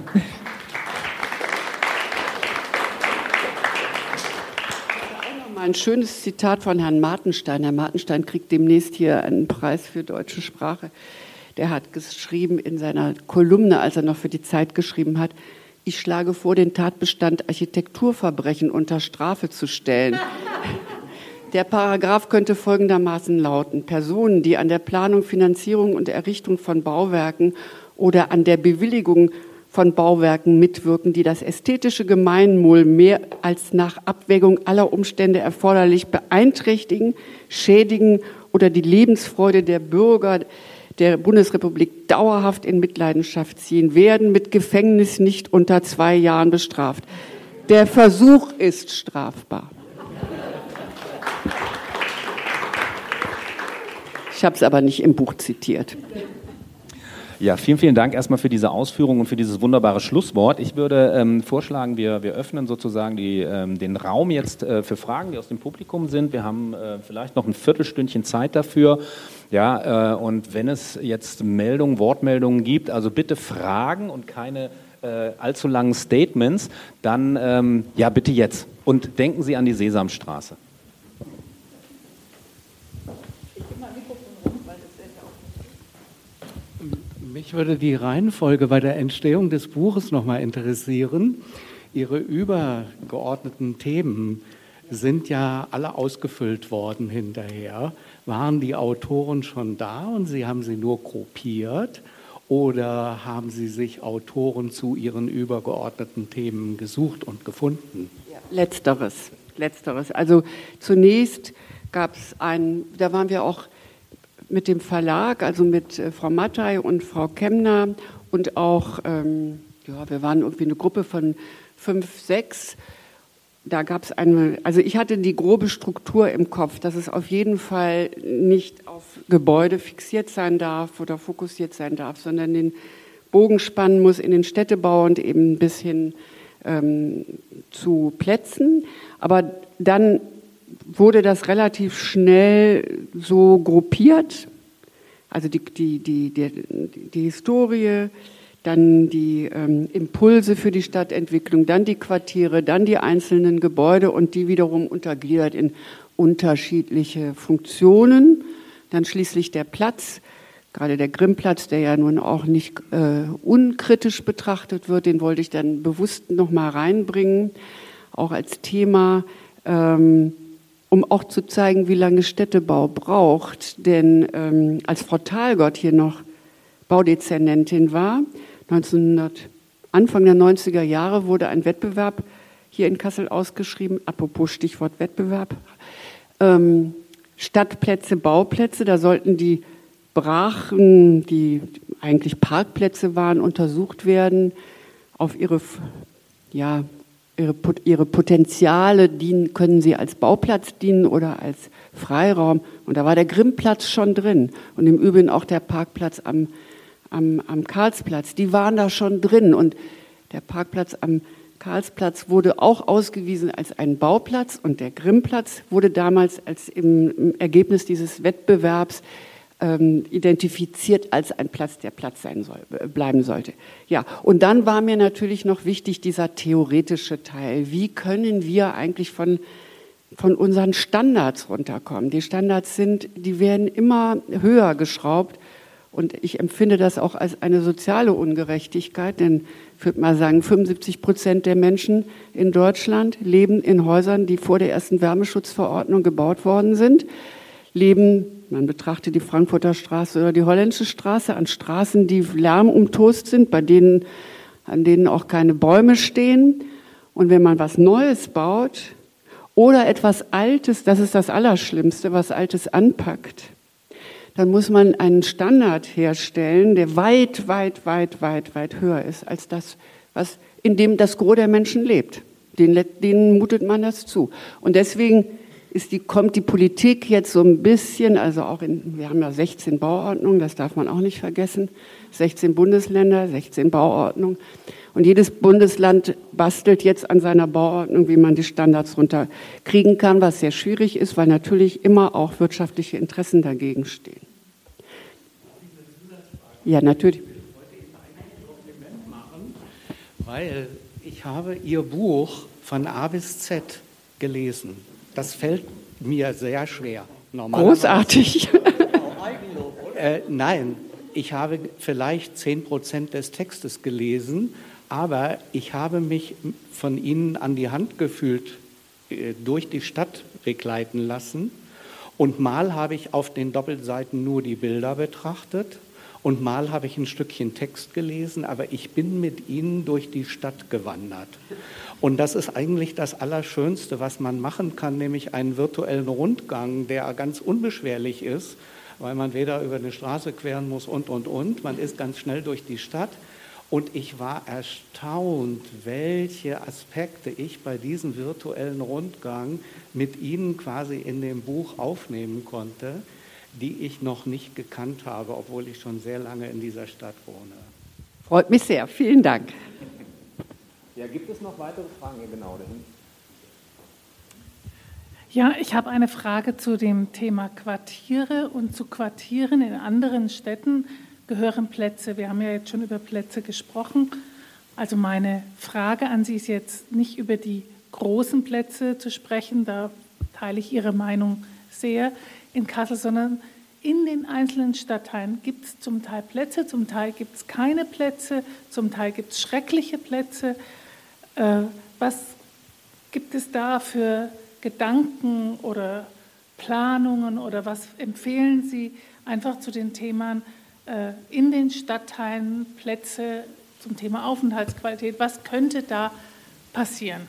Ein schönes Zitat von Herrn Martenstein. Herr Martenstein kriegt demnächst hier einen Preis für deutsche Sprache. Der hat geschrieben in seiner Kolumne, als er noch für die Zeit geschrieben hat, ich schlage vor, den Tatbestand Architekturverbrechen unter Strafe zu stellen. Der Paragraph könnte folgendermaßen lauten: Personen, die an der Planung, Finanzierung und Errichtung von Bauwerken oder an der Bewilligung von Bauwerken mitwirken, die das ästhetische Gemeinwohl mehr als nach Abwägung aller Umstände erforderlich beeinträchtigen, schädigen oder die Lebensfreude der Bürger der Bundesrepublik dauerhaft in Mitleidenschaft ziehen, werden mit Gefängnis nicht unter zwei Jahren bestraft. Der Versuch ist strafbar. Ich habe es aber nicht im Buch zitiert. Ja, vielen, vielen Dank erstmal für diese Ausführung und für dieses wunderbare Schlusswort. Ich würde ähm, vorschlagen, wir, wir öffnen sozusagen die, ähm, den Raum jetzt äh, für Fragen, die aus dem Publikum sind. Wir haben äh, vielleicht noch ein Viertelstündchen Zeit dafür. Ja, äh, und wenn es jetzt Meldungen, Wortmeldungen gibt, also bitte Fragen und keine äh, allzu langen Statements, dann ähm, ja bitte jetzt. Und denken Sie an die Sesamstraße. Mich würde die Reihenfolge bei der Entstehung des Buches noch mal interessieren. Ihre übergeordneten Themen sind ja alle ausgefüllt worden hinterher. Waren die Autoren schon da und Sie haben sie nur gruppiert? Oder haben Sie sich Autoren zu Ihren übergeordneten Themen gesucht und gefunden? Ja, letzteres, letzteres. Also zunächst gab es einen, da waren wir auch mit dem Verlag, also mit äh, Frau Mattei und Frau Kemner und auch, ähm, ja, wir waren irgendwie eine Gruppe von fünf, sechs. Da gab es eine, also ich hatte die grobe Struktur im Kopf, dass es auf jeden Fall nicht auf Gebäude fixiert sein darf oder fokussiert sein darf, sondern den Bogen spannen muss in den Städtebau und eben bis hin ähm, zu Plätzen. Aber dann wurde das relativ schnell so gruppiert, also die, die, die, die, die Historie, dann die ähm, Impulse für die Stadtentwicklung, dann die Quartiere, dann die einzelnen Gebäude und die wiederum untergliedert in unterschiedliche Funktionen. Dann schließlich der Platz, gerade der Grimmplatz, der ja nun auch nicht äh, unkritisch betrachtet wird, den wollte ich dann bewusst nochmal reinbringen, auch als Thema, ähm, um auch zu zeigen, wie lange Städtebau braucht. Denn ähm, als Frau Thalgott hier noch Baudezernentin war, neunzehnhundert, Anfang der neunziger Jahre wurde ein Wettbewerb hier in Kassel ausgeschrieben, apropos Stichwort Wettbewerb, ähm, Stadtplätze, Bauplätze, da sollten die Brachen, die eigentlich Parkplätze waren, untersucht werden, auf ihre, ja, ihre, ihre Potenziale dienen, können sie als Bauplatz dienen oder als Freiraum. Und da war der Grimmplatz schon drin und im Übrigen auch der Parkplatz am, am, am Karlsplatz. Die waren da schon drin und der Parkplatz am Karlsplatz wurde auch ausgewiesen als ein Bauplatz und der Grimmplatz wurde damals als im, im Ergebnis dieses Wettbewerbs ähm, identifiziert als ein Platz, der Platz sein soll, bleiben sollte. Ja, und dann war mir natürlich noch wichtig dieser theoretische Teil. Wie können wir eigentlich von, von unseren Standards runterkommen? Die Standards sind, die werden immer höher geschraubt und ich empfinde das auch als eine soziale Ungerechtigkeit, denn ich würde mal sagen, fünfundsiebzig Prozent der Menschen in Deutschland leben in Häusern, die vor der ersten Wärmeschutzverordnung gebaut worden sind, leben, man betrachtet die Frankfurter Straße oder die Holländische Straße, an Straßen, die lärmumtost sind, bei denen, an denen auch keine Bäume stehen. Und wenn man was Neues baut oder etwas Altes, das ist das Allerschlimmste, was Altes anpackt, dann muss man einen Standard herstellen, der weit, weit, weit, weit, weit höher ist als das, was in dem das Gros der Menschen lebt. Den, denen mutet man das zu. Und deswegen ist die, kommt die Politik jetzt so ein bisschen, also auch in, wir haben ja sechzehn Bauordnungen, das darf man auch nicht vergessen, sechzehn Bundesländer, sechzehn Bauordnungen. Und jedes Bundesland bastelt jetzt an seiner Bauordnung, wie man die Standards runterkriegen kann, was sehr schwierig ist, weil natürlich immer auch wirtschaftliche Interessen dagegen stehen. Ja, natürlich. Weil ich habe Ihr Buch von A bis Z gelesen. Das fällt mir sehr schwer. Großartig. äh, nein, ich habe vielleicht zehn Prozent des Textes gelesen, aber ich habe mich von Ihnen an die Hand gefühlt, äh, durch die Stadt begleiten lassen. Und mal habe ich auf den Doppelseiten nur die Bilder betrachtet und mal habe ich ein Stückchen Text gelesen, aber ich bin mit Ihnen durch die Stadt gewandert. Und das ist eigentlich das Allerschönste, was man machen kann, nämlich einen virtuellen Rundgang, der ganz unbeschwerlich ist, weil man weder über eine Straße queren muss und, und, und. Man ist ganz schnell durch die Stadt. Und ich war erstaunt, welche Aspekte ich bei diesem virtuellen Rundgang mit Ihnen quasi in dem Buch aufnehmen konnte, die ich noch nicht gekannt habe, obwohl ich schon sehr lange in dieser Stadt wohne. Freut mich sehr. Vielen Dank. Ja, gibt es noch weitere Fragen? Ja, genau dahin. Ja, ich habe eine Frage zu dem Thema Quartiere und zu Quartieren in anderen Städten gehören Plätze. Wir haben ja jetzt schon über Plätze gesprochen. Also meine Frage an Sie ist jetzt nicht über die großen Plätze zu sprechen, da teile ich Ihre Meinung sehr in Kassel, sondern in den einzelnen Stadtteilen gibt es zum Teil Plätze, zum Teil gibt es keine Plätze, zum Teil gibt es schreckliche Plätze. Äh, was gibt es da für Gedanken oder Planungen oder was empfehlen Sie einfach zu den Themen äh, in den Stadtteilen, Plätze zum Thema Aufenthaltsqualität? Was könnte da passieren?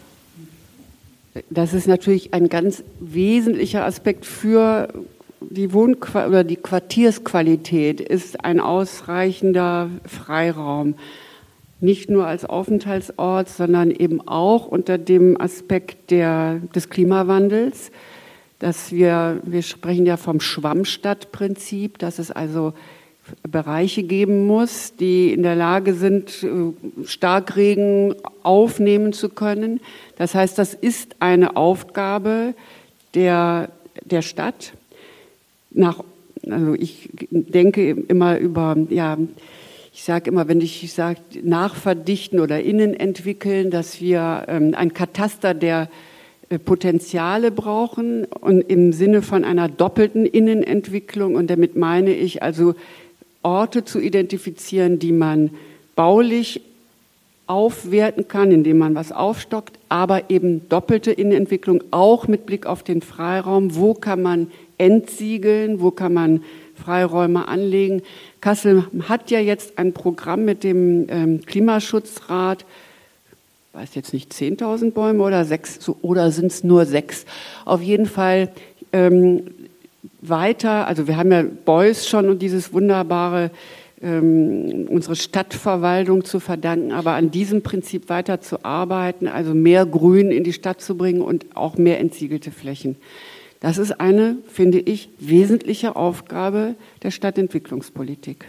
Das ist natürlich ein ganz wesentlicher Aspekt für die Wohn- oder die Quartiersqualität, ist ein ausreichender Freiraum. Nicht nur als Aufenthaltsort, sondern eben auch unter dem Aspekt der, des Klimawandels, dass wir, wir sprechen ja vom Schwammstadtprinzip, dass es also Bereiche geben muss, die in der Lage sind, Starkregen aufnehmen zu können. Das heißt, das ist eine Aufgabe der, der Stadt. Nach, also ich denke immer über, ja, ich sage immer, wenn ich, ich sage, nachverdichten oder innen entwickeln, dass wir ähm, ein Kataster der äh, Potenziale brauchen und im Sinne von einer doppelten Innenentwicklung. Und damit meine ich also Orte zu identifizieren, die man baulich aufwerten kann, indem man was aufstockt, aber eben doppelte Innenentwicklung, auch mit Blick auf den Freiraum. Wo kann man entsiegeln, wo kann man Freiräume anlegen? Kassel hat ja jetzt ein Programm mit dem ähm, Klimaschutzrat, ich weiß jetzt nicht, zehntausend Bäume oder sechs, so, oder sind es nur sechs? Auf jeden Fall ähm, weiter, also wir haben ja Beuys schon und dieses wunderbare, ähm, unsere Stadtverwaltung zu verdanken, aber an diesem Prinzip weiter zu arbeiten, also mehr Grün in die Stadt zu bringen und auch mehr entsiegelte Flächen. Das ist eine, finde ich, wesentliche Aufgabe der Stadtentwicklungspolitik.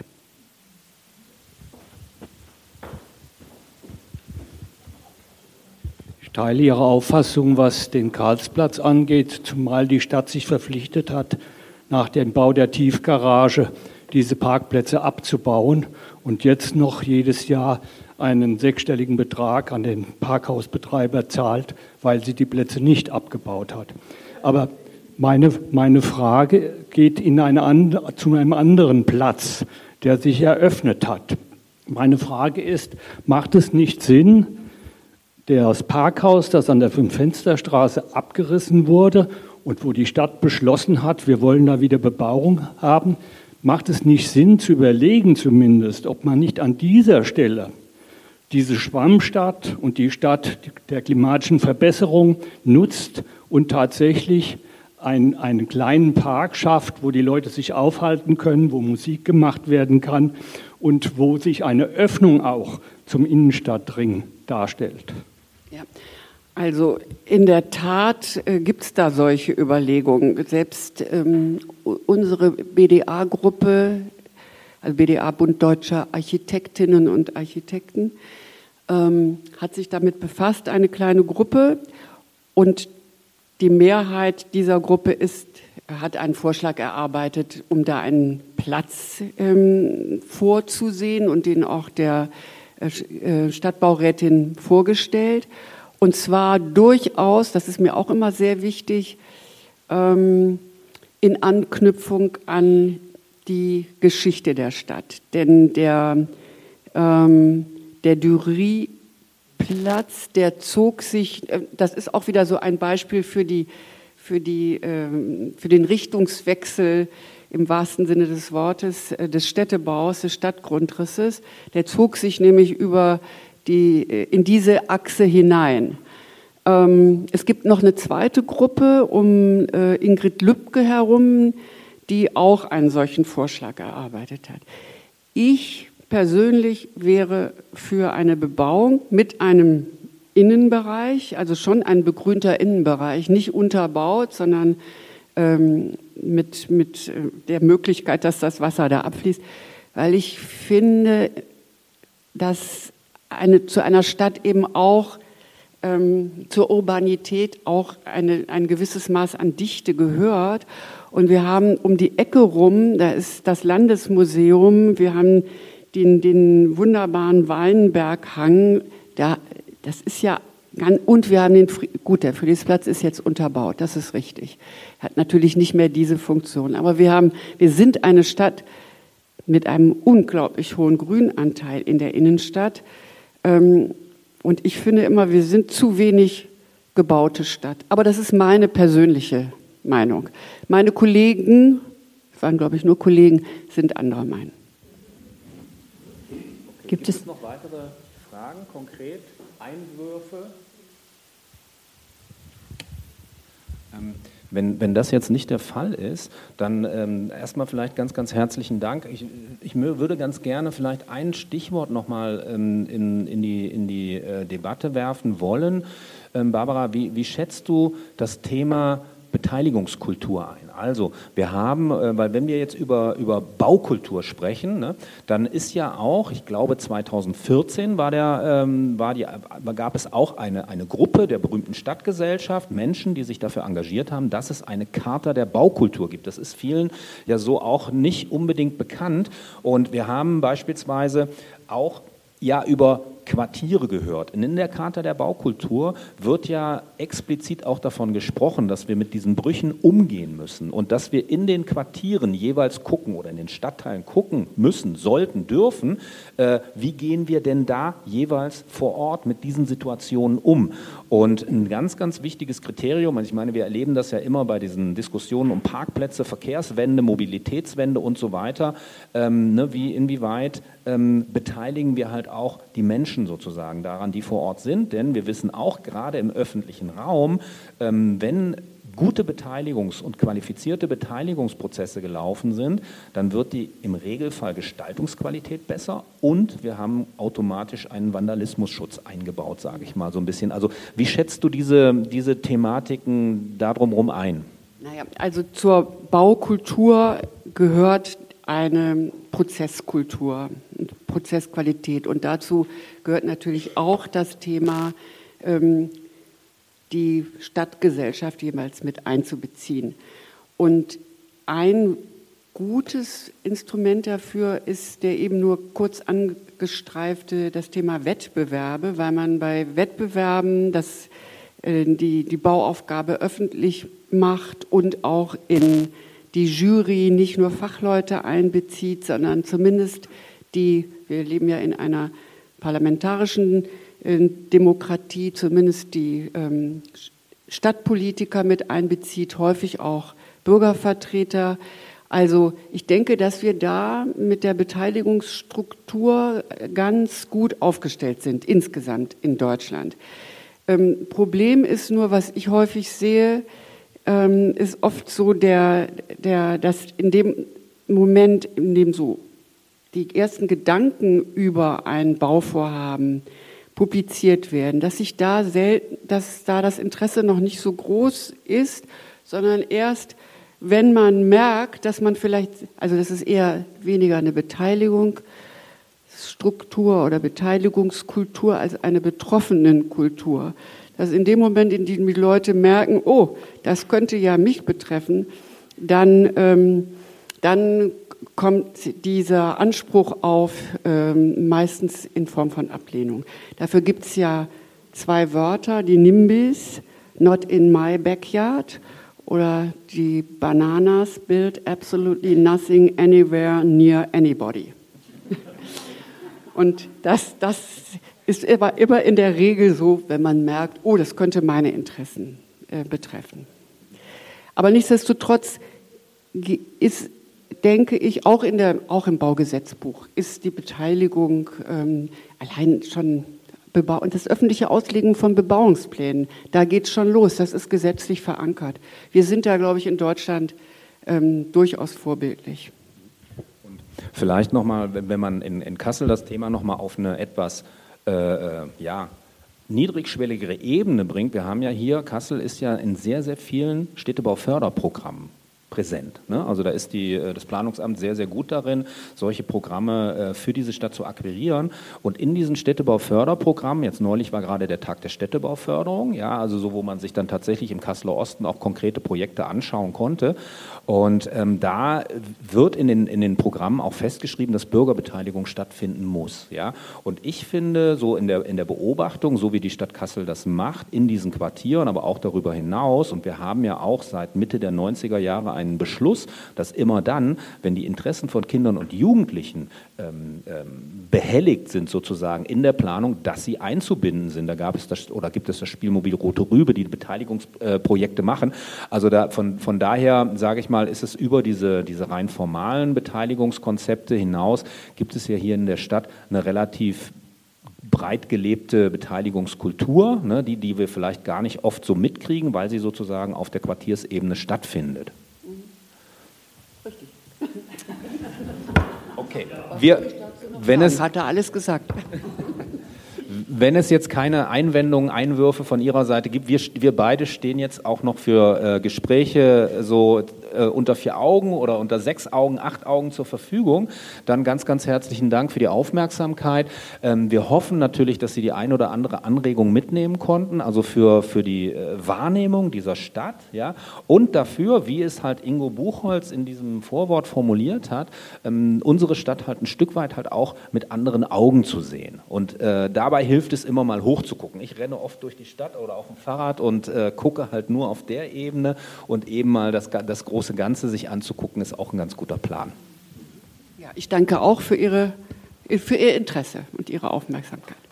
Ich teile Ihre Auffassung, was den Karlsplatz angeht, zumal die Stadt sich verpflichtet hat, nach dem Bau der Tiefgarage diese Parkplätze abzubauen und jetzt noch jedes Jahr einen sechsstelligen Betrag an den Parkhausbetreiber zahlt, weil sie die Plätze nicht abgebaut hat. Aber Meine, meine Frage geht in eine andere, zu einem anderen Platz, der sich eröffnet hat. Meine Frage ist, macht es nicht Sinn, das Parkhaus, das an der Fünf-Fenster-Straße abgerissen wurde und wo die Stadt beschlossen hat, wir wollen da wieder Bebauung haben, macht es nicht Sinn zu überlegen zumindest, ob man nicht an dieser Stelle diese Schwammstadt und die Stadt der klimatischen Verbesserung nutzt und tatsächlich Ein, einen kleinen Park schafft, wo die Leute sich aufhalten können, wo Musik gemacht werden kann und wo sich eine Öffnung auch zum Innenstadtring darstellt. Ja, also in der Tat äh, gibt es da solche Überlegungen. Selbst ähm, unsere B D A-Gruppe, also B D A, Bund Deutscher Architektinnen und Architekten, ähm, hat sich damit befasst, eine kleine Gruppe, und die Mehrheit dieser Gruppe ist, hat einen Vorschlag erarbeitet, um da einen Platz ähm, vorzusehen und den auch der äh, Stadtbaurätin vorgestellt. Und zwar durchaus, das ist mir auch immer sehr wichtig, ähm, in Anknüpfung an die Geschichte der Stadt. Denn der, ähm, der Dury-Platz, der zog sich, äh, das ist auch wieder so ein Beispiel für, die, für, die, ähm, für den Richtungswechsel im wahrsten Sinne des Wortes äh, des Städtebaus, des Stadtgrundrisses. Der zog sich nämlich über die, in diese Achse hinein. Ähm, es gibt noch eine zweite Gruppe um äh, Ingrid Lübke herum, die auch einen solchen Vorschlag erarbeitet hat. Ich persönlich wäre für eine Bebauung mit einem Innenbereich, also schon ein begrünter Innenbereich, nicht unterbaut, sondern ähm, mit, mit der Möglichkeit, dass das Wasser da abfließt, weil ich finde, dass eine, zu einer Stadt eben auch ähm, zur Urbanität auch eine, ein gewisses Maß an Dichte gehört. Und wir haben um die Ecke rum, da ist das Landesmuseum, wir haben den, den wunderbaren Weinberghang, da, das ist ja ganz, und wir haben den, gut, der Friedrichsplatz ist jetzt unterbaut, das ist richtig. Hat natürlich nicht mehr diese Funktion, aber wir haben, wir sind eine Stadt mit einem unglaublich hohen Grünanteil in der Innenstadt. Und ich finde immer, wir sind zu wenig gebaute Stadt. Aber das ist meine persönliche Meinung. Meine Kollegen, es waren glaube ich nur Kollegen, sind anderer Meinung. Gibt es noch weitere Fragen, konkret, Einwürfe? Ähm. Wenn, wenn das jetzt nicht der Fall ist, dann ähm, erstmal vielleicht ganz, ganz herzlichen Dank. Ich, ich würde ganz gerne vielleicht ein Stichwort nochmal ähm, in, in die, in die äh, Debatte werfen wollen. Ähm, Barbara, wie, wie schätzt du das Thema Beteiligungskultur ein? Also wir haben, äh, weil wenn wir jetzt über, über Baukultur sprechen, ne, dann ist ja auch, ich glaube zweitausendvierzehn war der, ähm, war die, gab es auch eine, eine Gruppe der berühmten Stadtgesellschaft, Menschen, die sich dafür engagiert haben, dass es eine Charta der Baukultur gibt. Das ist vielen ja so auch nicht unbedingt bekannt. Und wir haben beispielsweise auch ja über Quartiere gehört. Und in der Charta der Baukultur wird ja explizit auch davon gesprochen, dass wir mit diesen Brüchen umgehen müssen und dass wir in den Quartieren jeweils gucken oder in den Stadtteilen gucken müssen, sollten, dürfen, äh, wie gehen wir denn da jeweils vor Ort mit diesen Situationen um. Und ein ganz, ganz wichtiges Kriterium, ich meine, wir erleben das ja immer bei diesen Diskussionen um Parkplätze, Verkehrswende, Mobilitätswende und so weiter, ähm, ne, wie inwieweit ähm, beteiligen wir halt auch die Menschen sozusagen daran, die vor Ort sind, denn wir wissen auch gerade im öffentlichen Raum, ähm, wenn gute Beteiligungs- und qualifizierte Beteiligungsprozesse gelaufen sind, dann wird die im Regelfall Gestaltungsqualität besser und wir haben automatisch einen Vandalismusschutz eingebaut, sage ich mal so ein bisschen. Also wie schätzt du diese, diese Thematiken da drumherum ein? Naja, also zur Baukultur gehört eine Prozesskultur, Prozessqualität. Und dazu gehört natürlich auch das Thema, ähm, die Stadtgesellschaft jeweils mit einzubeziehen. Und ein gutes Instrument dafür ist der eben nur kurz angestreifte, das Thema Wettbewerbe, weil man bei Wettbewerben das, äh, die, die Bauaufgabe öffentlich macht und auch in die Jury nicht nur Fachleute einbezieht, sondern zumindest die, wir leben ja in einer parlamentarischen äh, Demokratie, zumindest die ähm, Stadtpolitiker mit einbezieht, häufig auch Bürgervertreter. Also ich denke, dass wir da mit der Beteiligungsstruktur ganz gut aufgestellt sind, insgesamt in Deutschland. Ähm, Problem ist nur, was ich häufig sehe, ist oft so, der, der, dass in dem Moment, in dem so die ersten Gedanken über ein Bauvorhaben publiziert werden, dass sich da selten, dass da das Interesse noch nicht so groß ist, sondern erst, wenn man merkt, dass man vielleicht, also das ist eher weniger eine Beteiligung, Struktur oder Beteiligungskultur als eine Betroffenenkultur. Dass in dem Moment, in dem die Leute merken, oh, das könnte ja mich betreffen, dann, ähm, dann kommt dieser Anspruch auf, ähm, meistens in Form von Ablehnung. Dafür gibt es ja zwei Wörter, die NIMBYs, not in my backyard, oder die Bananas, build absolutely nothing anywhere near anybody. Und das, das ist immer, immer in der Regel so, wenn man merkt, oh, das könnte meine Interessen äh, betreffen. Aber nichtsdestotrotz ist, denke ich, auch, in der, auch im Baugesetzbuch ist die Beteiligung ähm, allein schon Bebau- und das öffentliche Auslegen von Bebauungsplänen, da geht es schon los, das ist gesetzlich verankert. Wir sind da, glaube ich, in Deutschland ähm, durchaus vorbildlich. Und vielleicht nochmal, wenn man in, in Kassel das Thema nochmal auf eine etwas äh, ja, niedrigschwelligere Ebene bringt, wir haben ja hier, Kassel ist ja in sehr, sehr vielen Städtebauförderprogrammen präsent. Ne? Also da ist die, das Planungsamt sehr, sehr gut darin, solche Programme äh, für diese Stadt zu akquirieren. Und in diesen Städtebauförderprogrammen, jetzt neulich war gerade der Tag der Städtebauförderung, ja, also so, wo man sich dann tatsächlich im Kasseler Osten auch konkrete Projekte anschauen konnte. Und ähm, da wird in den, in den Programmen auch festgeschrieben, dass Bürgerbeteiligung stattfinden muss. Ja? Und ich finde, so in der, in der Beobachtung, so wie die Stadt Kassel das macht, in diesen Quartieren, aber auch darüber hinaus, und wir haben ja auch seit Mitte der neunziger Jahre einen Beschluss, dass immer dann, wenn die Interessen von Kindern und Jugendlichen ähm, ähm, behelligt sind sozusagen in der Planung, dass sie einzubinden sind. Da gab es das, oder gibt es das Spielmobil Rote Rübe, die Beteiligungsprojekte äh, machen. Also da, von, von daher, sage ich mal, ist es über diese, diese rein formalen Beteiligungskonzepte hinaus, gibt es ja hier in der Stadt eine relativ breit gelebte Beteiligungskultur, ne, die, die wir vielleicht gar nicht oft so mitkriegen, weil sie sozusagen auf der Quartiersebene stattfindet. Richtig. Okay, wir, wenn es, hat er alles gesagt. Wenn es jetzt keine Einwendungen, Einwürfe von Ihrer Seite gibt, wir, wir beide stehen jetzt auch noch für äh, Gespräche so äh, unter vier Augen oder unter sechs Augen, acht Augen zur Verfügung. Dann ganz, ganz herzlichen Dank für die Aufmerksamkeit. Ähm, wir hoffen natürlich, dass Sie die ein oder andere Anregung mitnehmen konnten, also für, für die äh, Wahrnehmung dieser Stadt, ja, und dafür, wie es halt Ingo Buchholz in diesem Vorwort formuliert hat, ähm, unsere Stadt halt ein Stück weit halt auch mit anderen Augen zu sehen. Und äh, dabei hilft es immer mal hoch zu gucken. Ich renne oft durch die Stadt oder auf dem Fahrrad und äh, gucke halt nur auf der Ebene, und eben mal das, das große Ganze sich anzugucken, ist auch ein ganz guter Plan. Ja, ich danke auch für Ihre, für Ihr Interesse und Ihre Aufmerksamkeit.